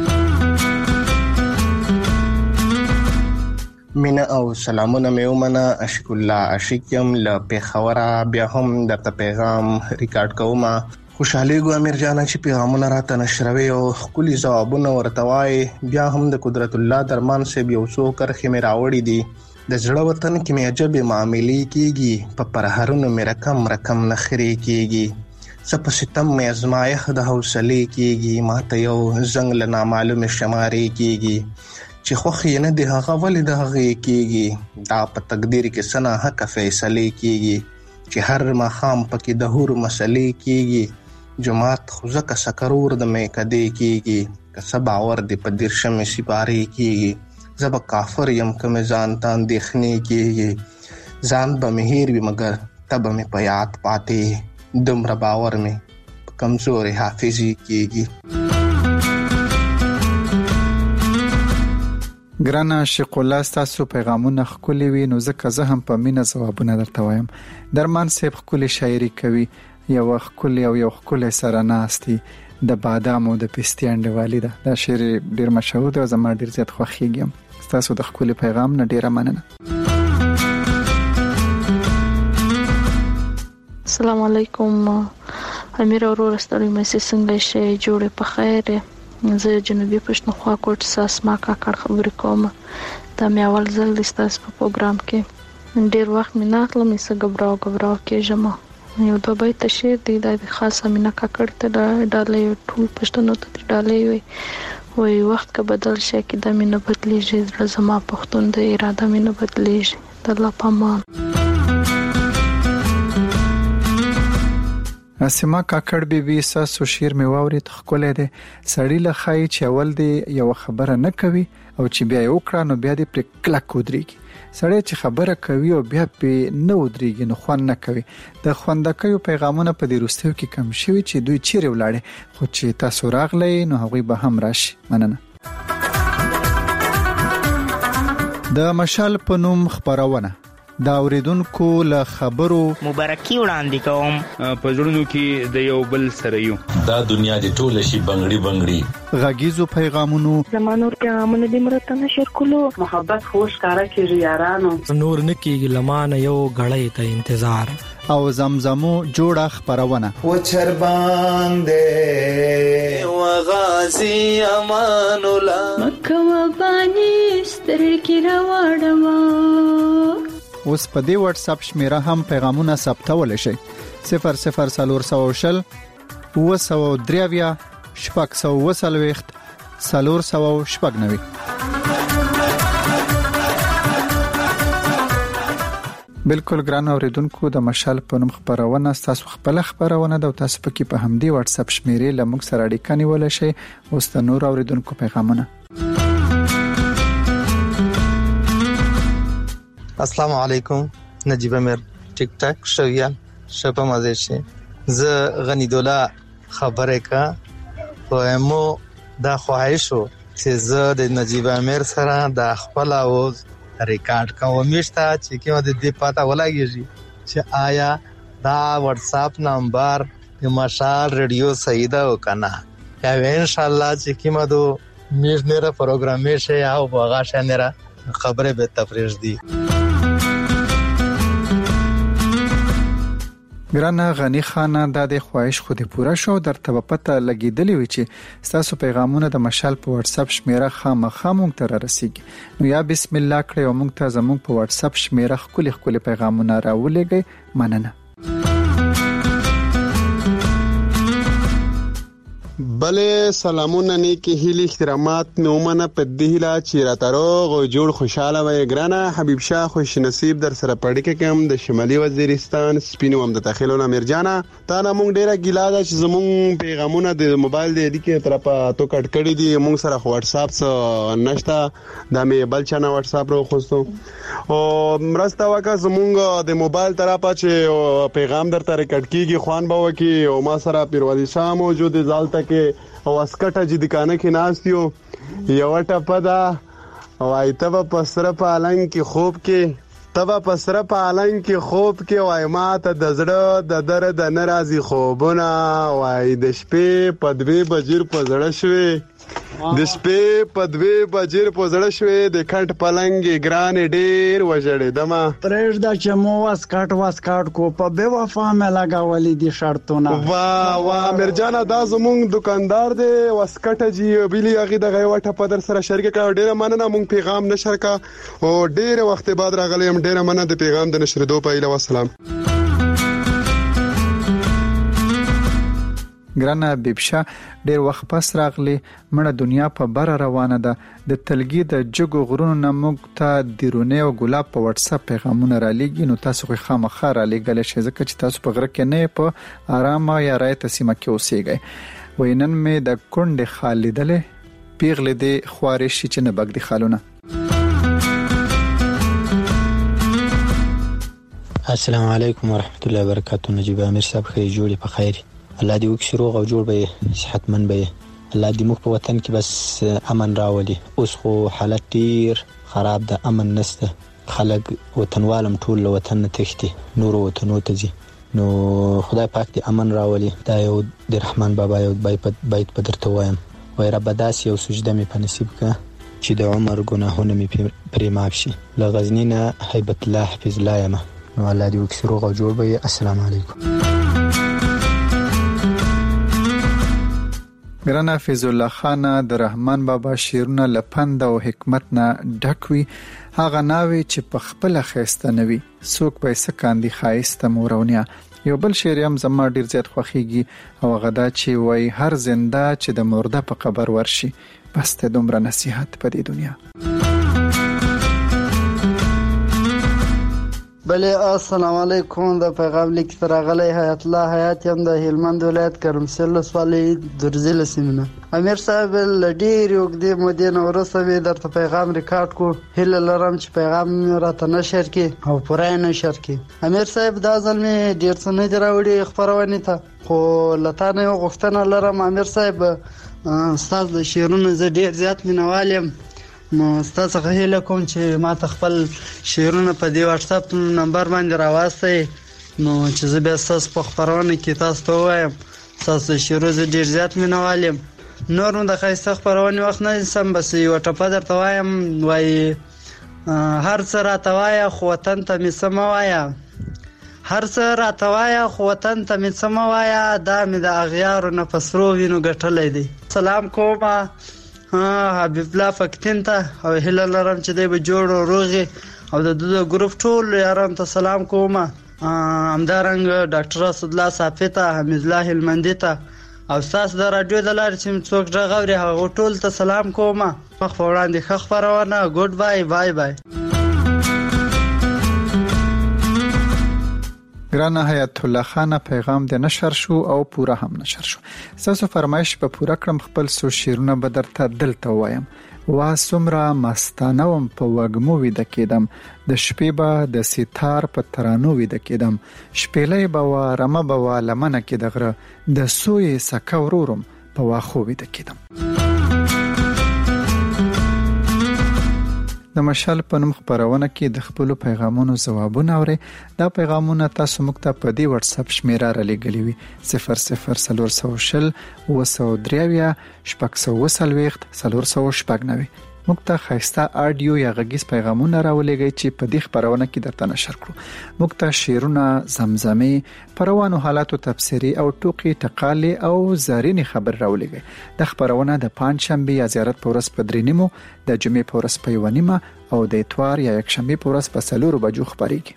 مینا او سلامونه مې ومنه اشک الله اشکیم له پیښوره بیا هم د پیغام ریکارډ کوم. خوشحالي ګو امیر جان چې پیغامونه راته نشروي او خولي جوابونه ورته وای بیا هم د قدرت الله درمان سه بیا وسو کرخه مې راوړی دي د زړه وطن کې مې عجب معاملې کیږي په پرهرونو مې رقم نخري کیږي سپ ستم مې ازمایخ د حوصله کیږي ماته یو زنګ له نامعلوم شماري کیږي چې خوخي نه دی هغه ولې د هغه کیږي دا په تقدیر کې سنا حق فیصله کیږي چې هر مخام پکې د هور مسلې کیږي جماعت خوزک سکرور د مې کدی کیږي کسب اور دی په درشم سپاری کیږي زب کافر یم کم ځان تان دیخنی کیږي ځان به مهیر وي مگر تب مې پیات پاتې دمر باور مې کمزوري حافظي کیږي. ګرانه عاشق الله ستاسو پیغامونه خولي وي نو ځکه زه هم په مینه ځوابونه درته وایم. درمان صاحب خولي شاعري کوي یو خولي او یو خولي سره ناستي د بادام او د پستې انډوالي ده. دا شعر ډیر مشهور دی او زما ډیر زیات خوښیږم. ستاسو د خولي پیغام نه ډیره مننه. السلام علیکم امیر اورور ستړي مې څنګه شي جوړه په خیر زه جنوبي پښتونخوا کوټ ساسما کاکړ خبرې کوم. دا مې اول ځل د ستاسو په پروګرام کې ډیر وخت مې نه اخلم چې غبراو کېږم. یو دوه بیت شعر دی د خاصه مینا کاکړ ته ډالې ټول پښتنو ته ډالې وي وخت که بدل شي کې د مینه بدلیږي زما پښتون د اراده مینه بدلیږي د الله پامان. اسما کاکړ بیبي ساسو شیر می واوري تخکولې ده سړی له خای چې اول دی یو خبره نه کوي او چې بیا یو کړه نو بیا دې پر کلک ودرېږي. سړی چې خبره کوي او بیا په نه ودرېږي نو خوان نه کوي. د خوندکیو پیغامونه په دې روستیو کې کم شوي چې دوی چیرې ولاړې خو چې تاسو راغلی نو هغوی به هم راشي. مننه. د مشال په نوم خبرونه دا اوریدونکو له خبرو مبارکي وړاندې کوم په ژوندو کې د یو بل سره یو دا دنیا د ټول شي بنگړي غږیزو پیغامونو زمانور پیغامونه د مرته نشر کولو محبت خوش کارا کیږي یارانو نور نکیږي لمانه یو غړې ته انتظار او زمزمو جوړه خبرونه و چر باندې و غازی امان الله مکه و باندې سترګې راوړم. اوس په دې واتس اپ شمیره هم پیغامونه ثبتول شي 0040 وسو شپږ سو وسلويخت 490. بالکل ګران اوریدونکو د مشال په نوم خبرونه تاسو خپل خبرونه د تاسو پکې په همدي واتس اپ شمیرې لمک سره اړیکه نیول شي. اوس د نور اوریدونکو پیغامونه السلام علیکم. نجیب امیر ټیک ټاک شویا شپه مزه شي. ز غنی دولا خبره کا پوهمو دا خواهشو چې زه د نجیب امیر سره د خپل اوز ریکارډ کوم مشته چې کومه د دې پاته ولګیږي چې آیا دا واتس اپ نمبر د مشال ریډیو صحیح ده او کنه. یا ان شاء الله چې کومه دو میشنره پروګرامې شي او هغه شنره خبره به تفریح دي. ګرانه غنی خانه د خواهش خو دې پوره شو. درته پته لګیدلې وي چې تاسو پیغامونه د مشال په واتس اپ شمیره خامخا مونږ ته رسیږي. نو یا بسم الله کړئ او مونږ ته زموږ په واتس اپ شمیره خپل پیغامونه راولېږئ. مننه. بله سلامونه نیکی هیلی احترامات میومنه په دې هیله چې را تروغ او جوړ خوشاله وي. ګرانه حبیب شاه خوش نصیب در سره پړډی کوم د شمالي وزیرستان سپینو هم د تخیلونه مرجانه تا نه مونږ ډیره ګیلا ده چې زمونږ پیغامونه د موبایل د دې کې طرفه تو کټ کړی دي. مونږ سره واتس اپ څخه نشته د مې بل چانه واتس اپ رو خوستو او مرسته وکړه زمونږ د موبایل طرفه چې پیغام درته ریکارډ کیږي خوان به وکي او ما سره پیروالي شاه موجود زالته کې او اسکټه چې دکانه کې ناستیو یو ټپه ده او ایتبه پسره په النګ کې خوب کې تبه پسره په النګ کې خوب کې وای ماته د زړه د در د ناراضي خوبونه وای د شپې په 2 بجې په زړه شوي د شپې په 2 بجې په زړه شوي د کټ پلنګ ګران ډیر وژړې دما پرېږ د چې مو واسکټ کو په بے وفا مې لګاولې دي شرطونه. واه مرجانه دا زمونږ دکاندار دی واسکټ جی بیلی اغه دغه وټه په در سره شریک کا ډیر مننه. مونږ پیغام نشر کا او ډیر وخت بعد راغلم. ډیر مننه د پیغام د نشر دو پایله. والسلام. ګرانه بیبشا ډیر وخت پس راغلی مړه دنیا په بر روانه ده. د تلګي د جګو غرونو نموږ ته دیرونه او ګلاب په واتس اپ پیغامونه را لېږي. نو تاسو خو خامخا را لېږل شئ ځکه چې تاسو په غره کې نه په آرامه یا رايته سیمه کې اوسېږئ. وینن مې د کونډې خالیدلې پیغلې دې خوارې شي چې نه بګ دي خالونه. السلام علیکم ورحمت الله وبرکاتہ. نجیب امیر صاحب خیر جوړي په خیر. الله دې وکړي روغ او جوړ به صحتمن به. الله دې موږ په وطن کې بس امن راولي. اوس خو حالت ډیر خراب ده. امن نشته. خلک وطنوالم ټول له وطن تښتي نور وطنو ته ځي. نو خدای پاک دې امن راولي. دا یو د رحمان بابا یو بیت بدرته وایم وای رب داس یو سجده می په نصیب کا چې د عمر ګناهونه می پرې معاف شي. له غزنی نه هیبت الله حفظ الله یم. نو الله دې وکړي روغ او جوړ به. السلام علیکم. ګرانه فیض الله خان د رحمان بابا شیرونه لپند او حکمت نه ډکوي. هغه ناوي چې په خپل خيسته نوي څوک به سکاندي خایسته مورونیا. یو بل شعر هم زما ډیر زیات خوخیږي او غدا چې وای هر زنده چې د مرده په قبر ورشي بس ته دومره نصيحت په دې دنیا. بله السلام علیکم. د پیغام لیک ترغلی حیات الله حیات هم د هلمند ولایت کرمسل ولسوالۍ درزل سیمه. امیر صاحب لډیر یو د مدینه ورسوي درته پیغام ریکارډ کو. هله لرم چې پیغام راته نشر کی او پرای نشر کی. امیر صاحب دا ځل می ډیر څه نه دراوړي خبرونه ته خو لته نه غوښتنه لرم. امیر صاحب استاد د شیرونو زه ډیر زیات مینوالم. نو تاسو هیله کوم چې ما ته خپل شیرونه په دی واتس اپ نمبر باندې راوستئ نو چې زه به تاسو په خبرونه کې تاسو ته وایم. تاسو شیرونه ډیر زیات مینوالم. نور نو د خیسته خبرونه وخت نه سم بس یو ټپه درته وایم وای هر څه راته وایا خو وطن ته می سم وایا. هر څه راته وایا خو وطن ته می سم وایا. دا می د اغیارو نه پسرو وینو ګټلې دی. سلام کوم حبیب الله فکتین ته او هله لرم چې دی به جوړ روغي او د دوه ګروپ ټول یاران ته سلام کوم. همدارنګ ډاکټر اسد الله صافی ته حمید الله هلمندی ته او تاسو د رادیو د لارې چې څوک ډغوري هغه ټول ته سلام کوم. مخ وړاندې ښه خبرونه. ګډ بای بای بای. ګرانه حیات الله خان پیغام د نشر شو او پورا هم نشر شو. تاسو فرمایش په پورا کړم خپل سو شیرونه بدرته دلته وایم. وا سمره مستانوم په وګمو ویده کېدم د شپې به د ستار په ترانو ویده کېدم شپېلې به وا رمه به وا لمنه کې د غره د سوی سکه ورورم په واخو ویده کېدم. د مشال په نوم خبرونه کې د خپل پیغامونو ځوابونه اوري. دا پیغامونه تاسو موږ ته په دې واتس اپ شمیره را لګلې وي 0040 203 640 499 موږ ته خاصه آډیو یا غږیز پیغامونه راولېږئ چې په دې خبرونه کې درته نشر کړو. موږ ته شعرونه، زمزمې، پروانو حالاتو تفسیری او ټوکی ټقالې او زرینې خبر راولېږئ. د خبرونه د پنځشنبه یا زیارت په ورځ په 3:30 د جمعې په ورځ په 1:30 او د اتوار یا یکشنبه په ورځ په 4 بجو خبرېږي.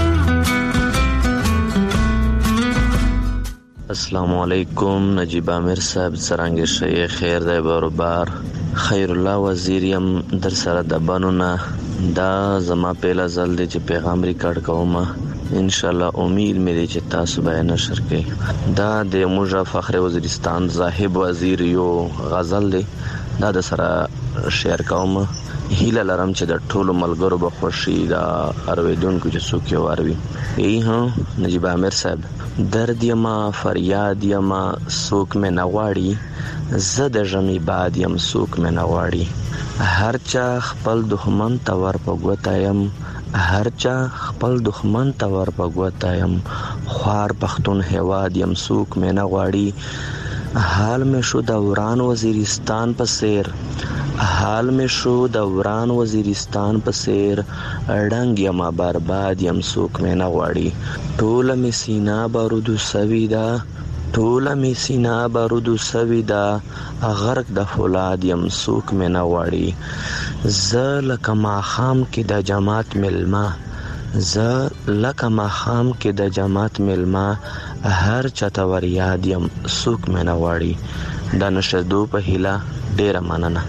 السلام علیکم نجیب عامر صاحب څرنګه شې خیر دی بروبار خیر الله وزیریم در سره د بانونه دا زما پیله ځل دی چې پیغام ریکارډ کوم ان شاء الله امید مې دی چې تاسو به نشر کړئ. دا د موږ فخر وزیرستان صاحب وزیر یو غزل دی دا د سره شیر کوم هیله لرم چې د ټولو ملګرو به خوشي دا ارویدونکو چې څوک یې واروي. ای ها نجیب عامر صاحب درد یما فریاد یما څوک مې نه غواړي زه د ژمي باد یم څوک مې نه غواړي هر چا خپل دښمن ته ور په ګوته یم هر چا خپل دښمن ته ور په ګوته یم خوار پښتون هیواد یم څوک مې نه غواړي حال مې شو د وران وزیرستان په سیر حال مې شو د وران وزیرستان په سیر ډنګ یم برباد یم څوک مې نه غواړي ټوله مې سینا بارودو سوي ده ټوله مې سینا بارودو سوي ده غرق د فولاد یم څوک مې نه غواړي زه لکه ماښام کې د جماعت ملما زه لکه ماښام کې د جماعت ملما هر چاته ور یاد یم څوک مې نه غواړي د نشدو په هیله ډیره مننه.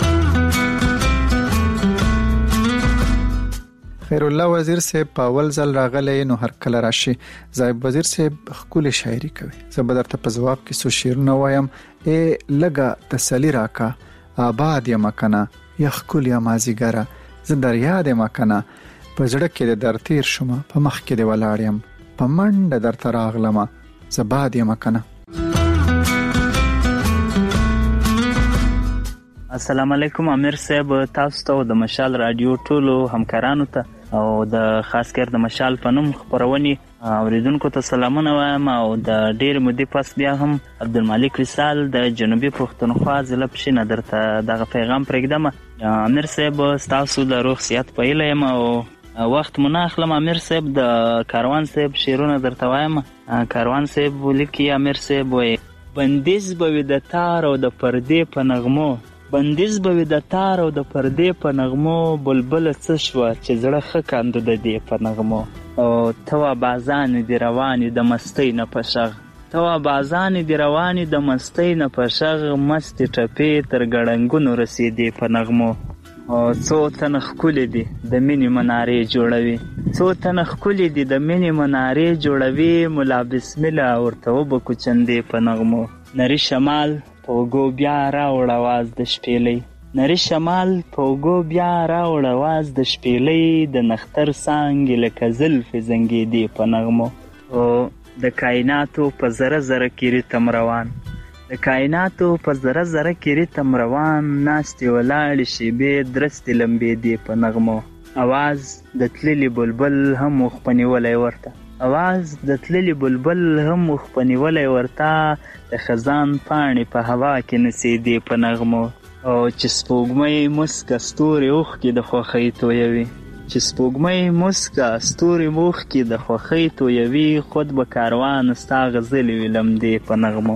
خیر الله وزیر صاحب په اول ځل راغلی نو هر کله راشي. زایب وزیر صاحب خپل شاعري کوي. زه به درته په جواب کې څو شعرونه وایم. ای لګه تسلی راکا آباد یم کنه یا خپل یا مازیګره زه در یاد یم کنه په زړه کې د در تیر شوم په مخ کې د ولاړ یم په منډه درته راغلم زه باد یم کنه. السلام علیکم امیر صاحب تاسو ته د مشال رادیو ټولو همکارانو ته او د خاص کر د مشال په نوم خبرونې اوریدونکو ته سلامونه وایم او د ډېر مودې پس بیا هم عبدالمالک وصال د جنوبي پښتونخوا ضلع پښینه درته دغه پیغام پرېږدم. امیر صاحب ستاسو د روغ صحت په هیله یم او وخت مو نه اخلم. امیر صاحب د کاروان صاحب شعرونه درته وایم. کاروان صاحب لیکي امیر صاحب وایي بندیز به وي د تار او د پردې په نغمو بندیز به وي د تار او د پردې په نغمو بلبله څه شوه چې زړه ښه کاندو د دې په نغمو او توا بازانې دې روانې د مستۍ نه په شغ توا بازانې دې روانې د مستۍ نه په شغ مستې ټپې تر ګړنګونو رسېدې په نغمو او څو تنه ښکلې دي د مینې منارې جوړوي څو تنه ښکلې دي د مینې منارې جوړوي ملا بسم الله ورته وبکو چندې په نغمو نری شمال په وګو بیا راوړ اواز د شپېلۍ نری شمال په وګو بیا راوړ اواز د شپېلۍ د نختر څانګې لکه زلفې زنګېدې په نغمو او د کائناتو په ذره ذره کې ریتم روان د کائناتو په ذره ذره کې ریتم روان ناستې ولاړې شیبې درستې لمبېدې په نغمو اواز د تللي بلبل هم وخپنیولی ورته اواز د تللي بلبل هم وخپنیولی ورته د خزان پاڼې په هوا کې نڅېدې په نغمو او چې سپوږمۍ مسکه ستوري اوښکې د خوښۍ تویوي چې سپوږمۍ مسکه ستوري اوښکې د خوښۍ تویوي خود به کاروان ستا غزلې وي لمدې په نغمو.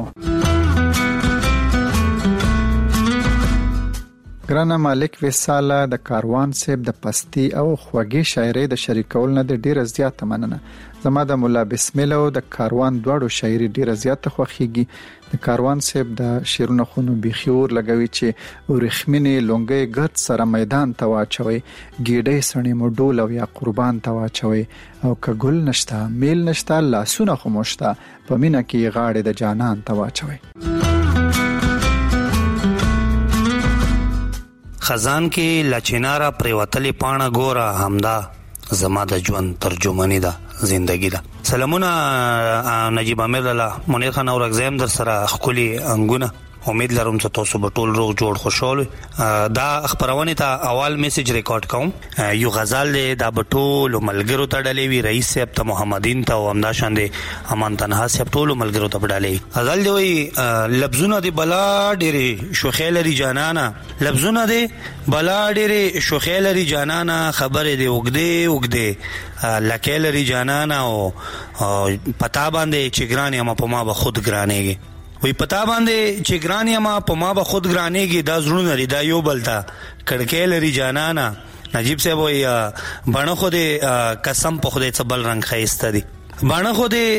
ګرانه مالک وصاله د کاروان صاحب د پستی او خوږی شاعري د شریکول نه ډیره زیاته مننه. زما د مولا بسم الله او د کاروان دواړو شاعري ډیره زیاته خوښیږي. د کاروان صاحب د شیرونو خونو بخیور لګوي چې ورخمنې لونګي ګت سره میدان ته واچوي ګیډې سړې مو ډول او یا قربان ته واچوي او که ګل نشتا میل نشتا لاسونه خموشتا په مینا کې غاړې د جانان ته واچوي. خزان کې لچینارا پریوتلې پاڼه ګوره همدا زما د ژوند ترجمانی ده زندگی ده. سلامونه نجیب امیر الله منیر خان او رغزم در سره خولي انګونه. امید لرم چې تاسو به ټول روغ جوړ خوشاله. دا خبرونه ته اول میسج ریکارډ کوم. یو غزل دا به ټول ملګرو ته ډلې وی رئیس صاحب ته محمدین ته او همدا شاندې امان تنها صاحب ټول ملګرو ته ډلې. غزل دی وی لفظونه دی بلا ډېری شوخیل ری جانانا لفظونه دی بلا ډېری شوخیل ری جانانا خبره دی وګدې وګدې لکه لري جانانا او پتا باندې چې ګرانی ما په ما به خود ګرانېږي. وی پتا باندې چې ګرانی ما په ما به خود ګرانېږي. دا زړونه لري دا یو بلتا کړکې لري جانانا. نجیب صاحب وی باڼه خو دې قسم په خدای څه بل رنگ خیسته دي. باڼه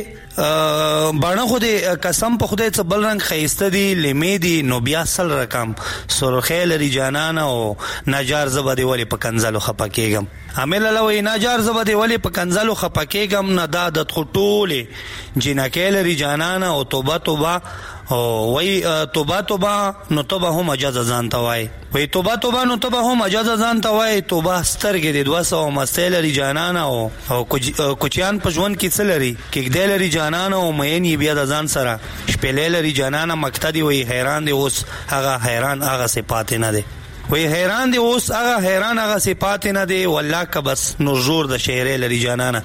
خو دې قسم په خدای څه بل رنگ خیسته دي. لمې دي نو بیا سل رقم سرخې لري جانانا او نجار زبدي ولی په کنزلو خپکېږم. عامل لوي نجار زبدي ولی په کنزلو خپکېږم. نه دا د خټولې جنکې لري جانانا او توبه توبه او وی توبه توبه نو توبه هم اجازه ځان ته وای. وی توبه توبه نو توبه هم اجازه ځان ته وای. توبه سترګې د 200 مسیل لري جانانا او کوچیان په ژوند کې څه لري کې د لري جانانا او مېن بیا د ځان سره شپېلې لري جانانا. مقتدی وی حیران دی اوس هغه حیران هغه صفات نه دی. وی حیران دی اوس هغه حیران هغه صفات نه دی. والله که بس نور جوړ د شعر لري جانانا.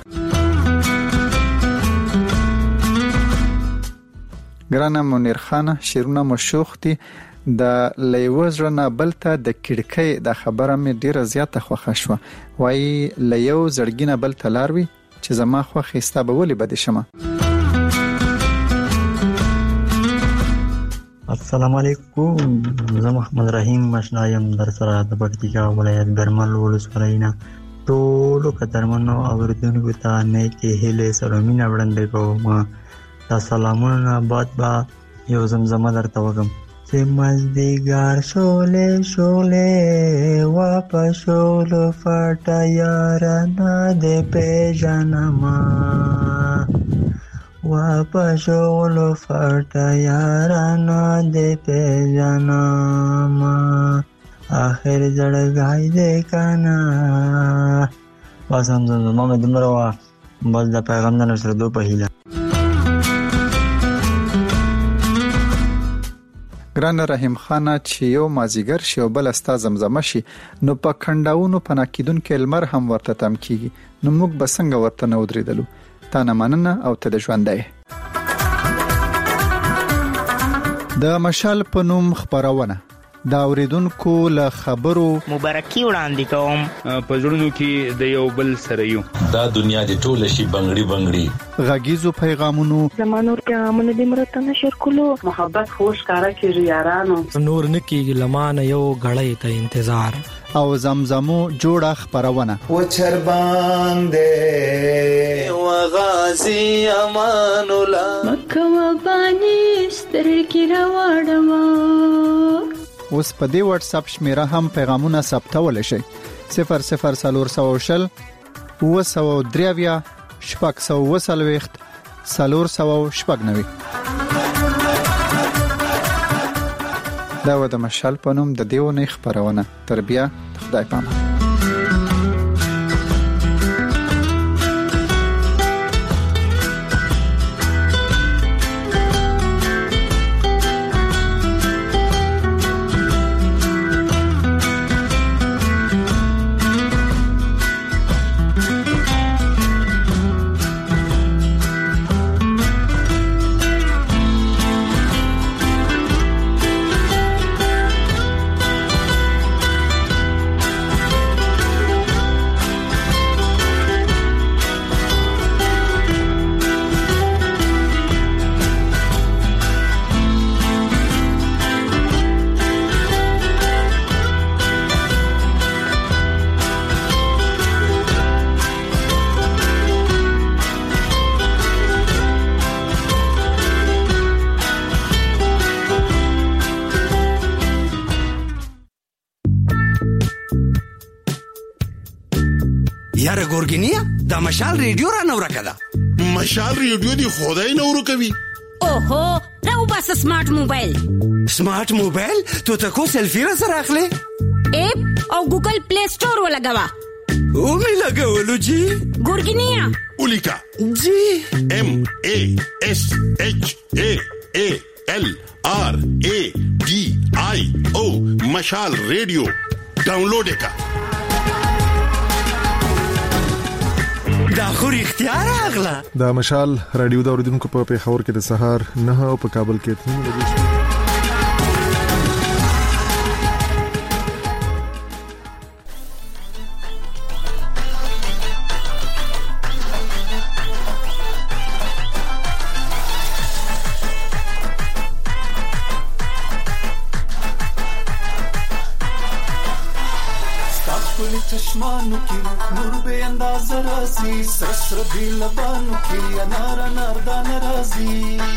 ګرانه منیر خان شیرونه مشوخ دي. د لیوزر نه بلته د کړکۍ د خبره مې ډیره زیاته خوښه شو. وای لیو زړګینه بلته لاروي چې زما خو خسته به ولې بد شمه. السلام علیکم. زه محمد رحیم مشنایم در سره د پکتیکا ولایت برمل ولسوالۍ نه ټولو قدرمنو اوریدونکو ته نیکې هیلې سره مینه وړاندې کوم. دا سلامونه بعد با یو زمزمه درته وکم چې مازدیګر شولې شولې واپس شولو فټه یارانه دې پیژنما واپس شولو فټه یارانه دې پیژنما آخر زړګای دې کنه. بس هم زمزمه مې دومره وه بس د پیغام نه رسېدو په هیله. ګران رحیم خان چې یو مازیګر شی او بل استا زمزمه شي نو په کنداونو پناکیدون کې المر هم ورته تم کیږي. نو موږ بسنګ ورته نو درېدلو. تا نه مننه او ته د ژوندۍ. د مشال په نوم خبرونه دا اوریدونکو له خبرو مبارکي وړاندې کوم. په ژوندونو کې د یو بل سره یو دا دنیا د ټول شي بنگړي بنگړي غږیزو پیغامونو زمانور پیغامونه د مرتنه شیر کولو محبت خوش کارا کې یارانو نور نکي لمانه یو غړې ته انتظار او زمزمو جوړه خبرونه و چر باندې و غازی امان الله مکه و بانی سترګې راوړم. اوس په دې واتس اپ شمیره هم پیغامونه ثبتول شي 0040 وسو شپږ سو وسلويخت سالور سو شپږ نوي. دا و د مشال په نوم د دیونه خبرونه. تربیه خدای پامان. یاره ګورګینیا دا مشال ریډیو را نو راکړه. مشال ریډیو دی خدای نو ورکوي. اوهو راو بس سمارټ موبایل ته کو سلفی را سره اخلي اپ او ګوګل پلی سٹور ولګوا. او می لګولو جی. ګورګینیا ولیکا MASHALRADIO مشال ریډیو ډاونلوډ کا. دا خو اختیار اغلا. دا مشال رادیو دا اوریدونکو په پیښور کې د سهار 9 او په کابل کې 3 بجې. چشمانو کی نور به انداز رازی سسر دی لبانو کی انار انار دان رازی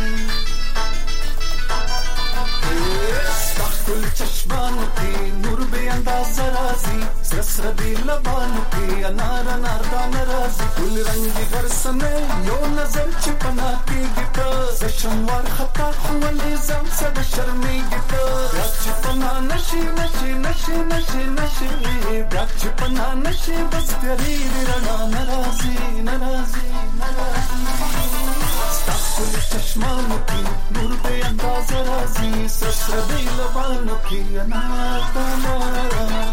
استخل چشمانو کی نور به انداز رازی سسر دی لبانو کی انار انار دان رازی گل رنگی غرسنه یو نظر چپنا کی گتا زشموار خطا خولی زم صد شرمی گتا چپنا نشی نشی نشی نشی نشی برک چپنا نشی بس تیری رنا نرازی نرازی نرازی استخل چشمانو کی نور به انداز رازی سسر دی لبانو کی انار دان رازی.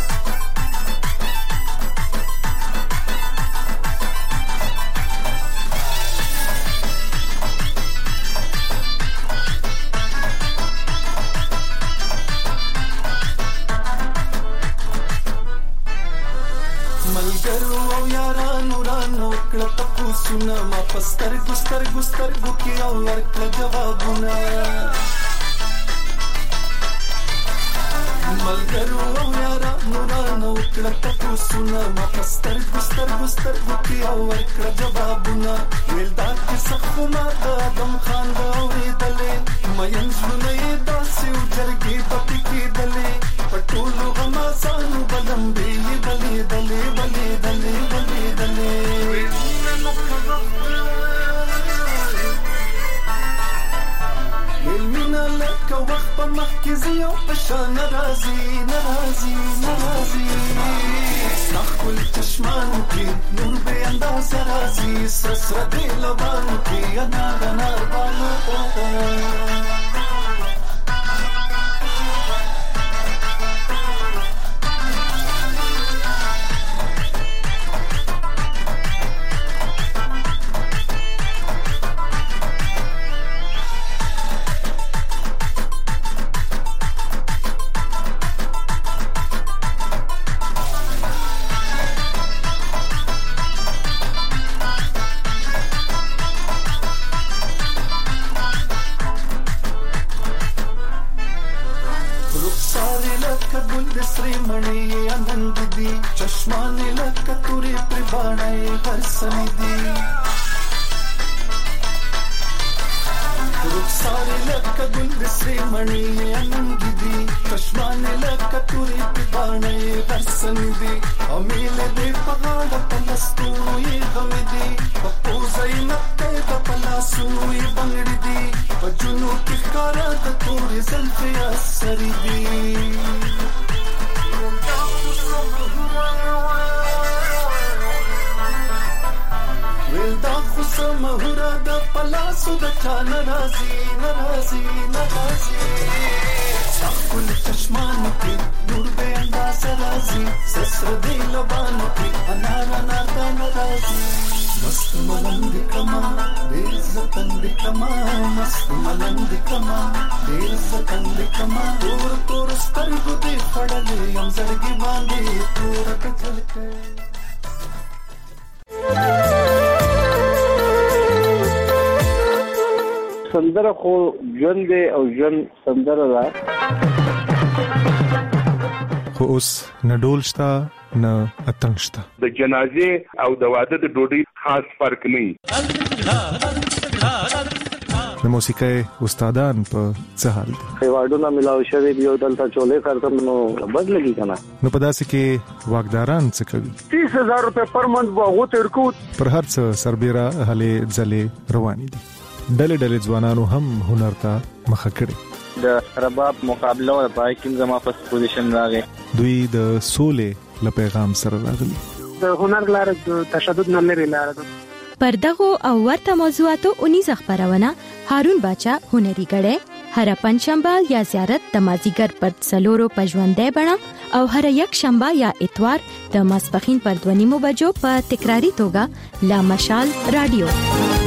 سنا ما پستر ګستر ګستر ګو او ورکړه جوابونه ملګرو او یارا نورانو کړه تاسو سنا ما پستر ګستر ګستر ګو او ورکړه جوابونه ویل دا کیسه خو ما د ادم خان دا وېدلې مې ژوندې داسې وجرګي پټې کېدلې پټولو غمازانو بلندې بلې دلې بلې دلې بلې دلې ملمنا لك وقت محكزي وبشا نرازي نرازي نرازي استخل تشمانكي نور بينداز رازي سسر دي لبانكي انار انار بالو چشمانه لکه تورې پر باڼه غرسنې دي رخسارې لکه ګل د سرې مڼې اننګې دي چشمانه لکه تورې پر باڼه غرسنې دي امیلې دې په غاړه په لستوڼو یې غمې دي په پوزه یې نقطې د په لاسونو یې بنګړې دي په جونو کې ښکاره د تورې زلفې اثرې دي دا خو سمهوره د پلاسو د چا نرازي نرازي نرازي سخل چشمانو کی نور به انداز رازي سسر دی لبانو کی انار انار دا نرازي مست ملنگ کما دیر زتند کما مست ملنگ کما دیر زتند کما تور تور سترګو دی خړلې یم زړګي باندې تور کچلکه سندره خو ژوند دی او ژوند سندره ده خو اوس نه ډول شته نه اتنګ شته د جنازې او د واده د ډوډۍ خاص فرق نه د موسیقۍ استادان په څه حال دي ایوارډونه ملاو شوی دی او دلته چولې کارتم نو بدلږي کنه نو په داسې کې واګداران څه کوي 30000 روپے پر منث وغو ترکو پر هر څه سربېره هلې ځلې روانې دي ډلې ډلې ځوانانو هم هنر ته مخه کړي د رباب مقابله او پای کې زما فرست پوزیشن راغی. دوی د سولې له پیغام سره راغلي. د هنر لاره د تشدد نه لري لاره ده. پر دغه او ورته موضوعاتو 19 خبرونه هارون باچا هنري غړې هر پنځشنبه یا زیارت د مازیګر پر څلورو پژوندې بڼه او هر یک شنبه یا اتوار د ماسپخین پر 2:30 بجو په تکراری توګه لا مشال رادیو.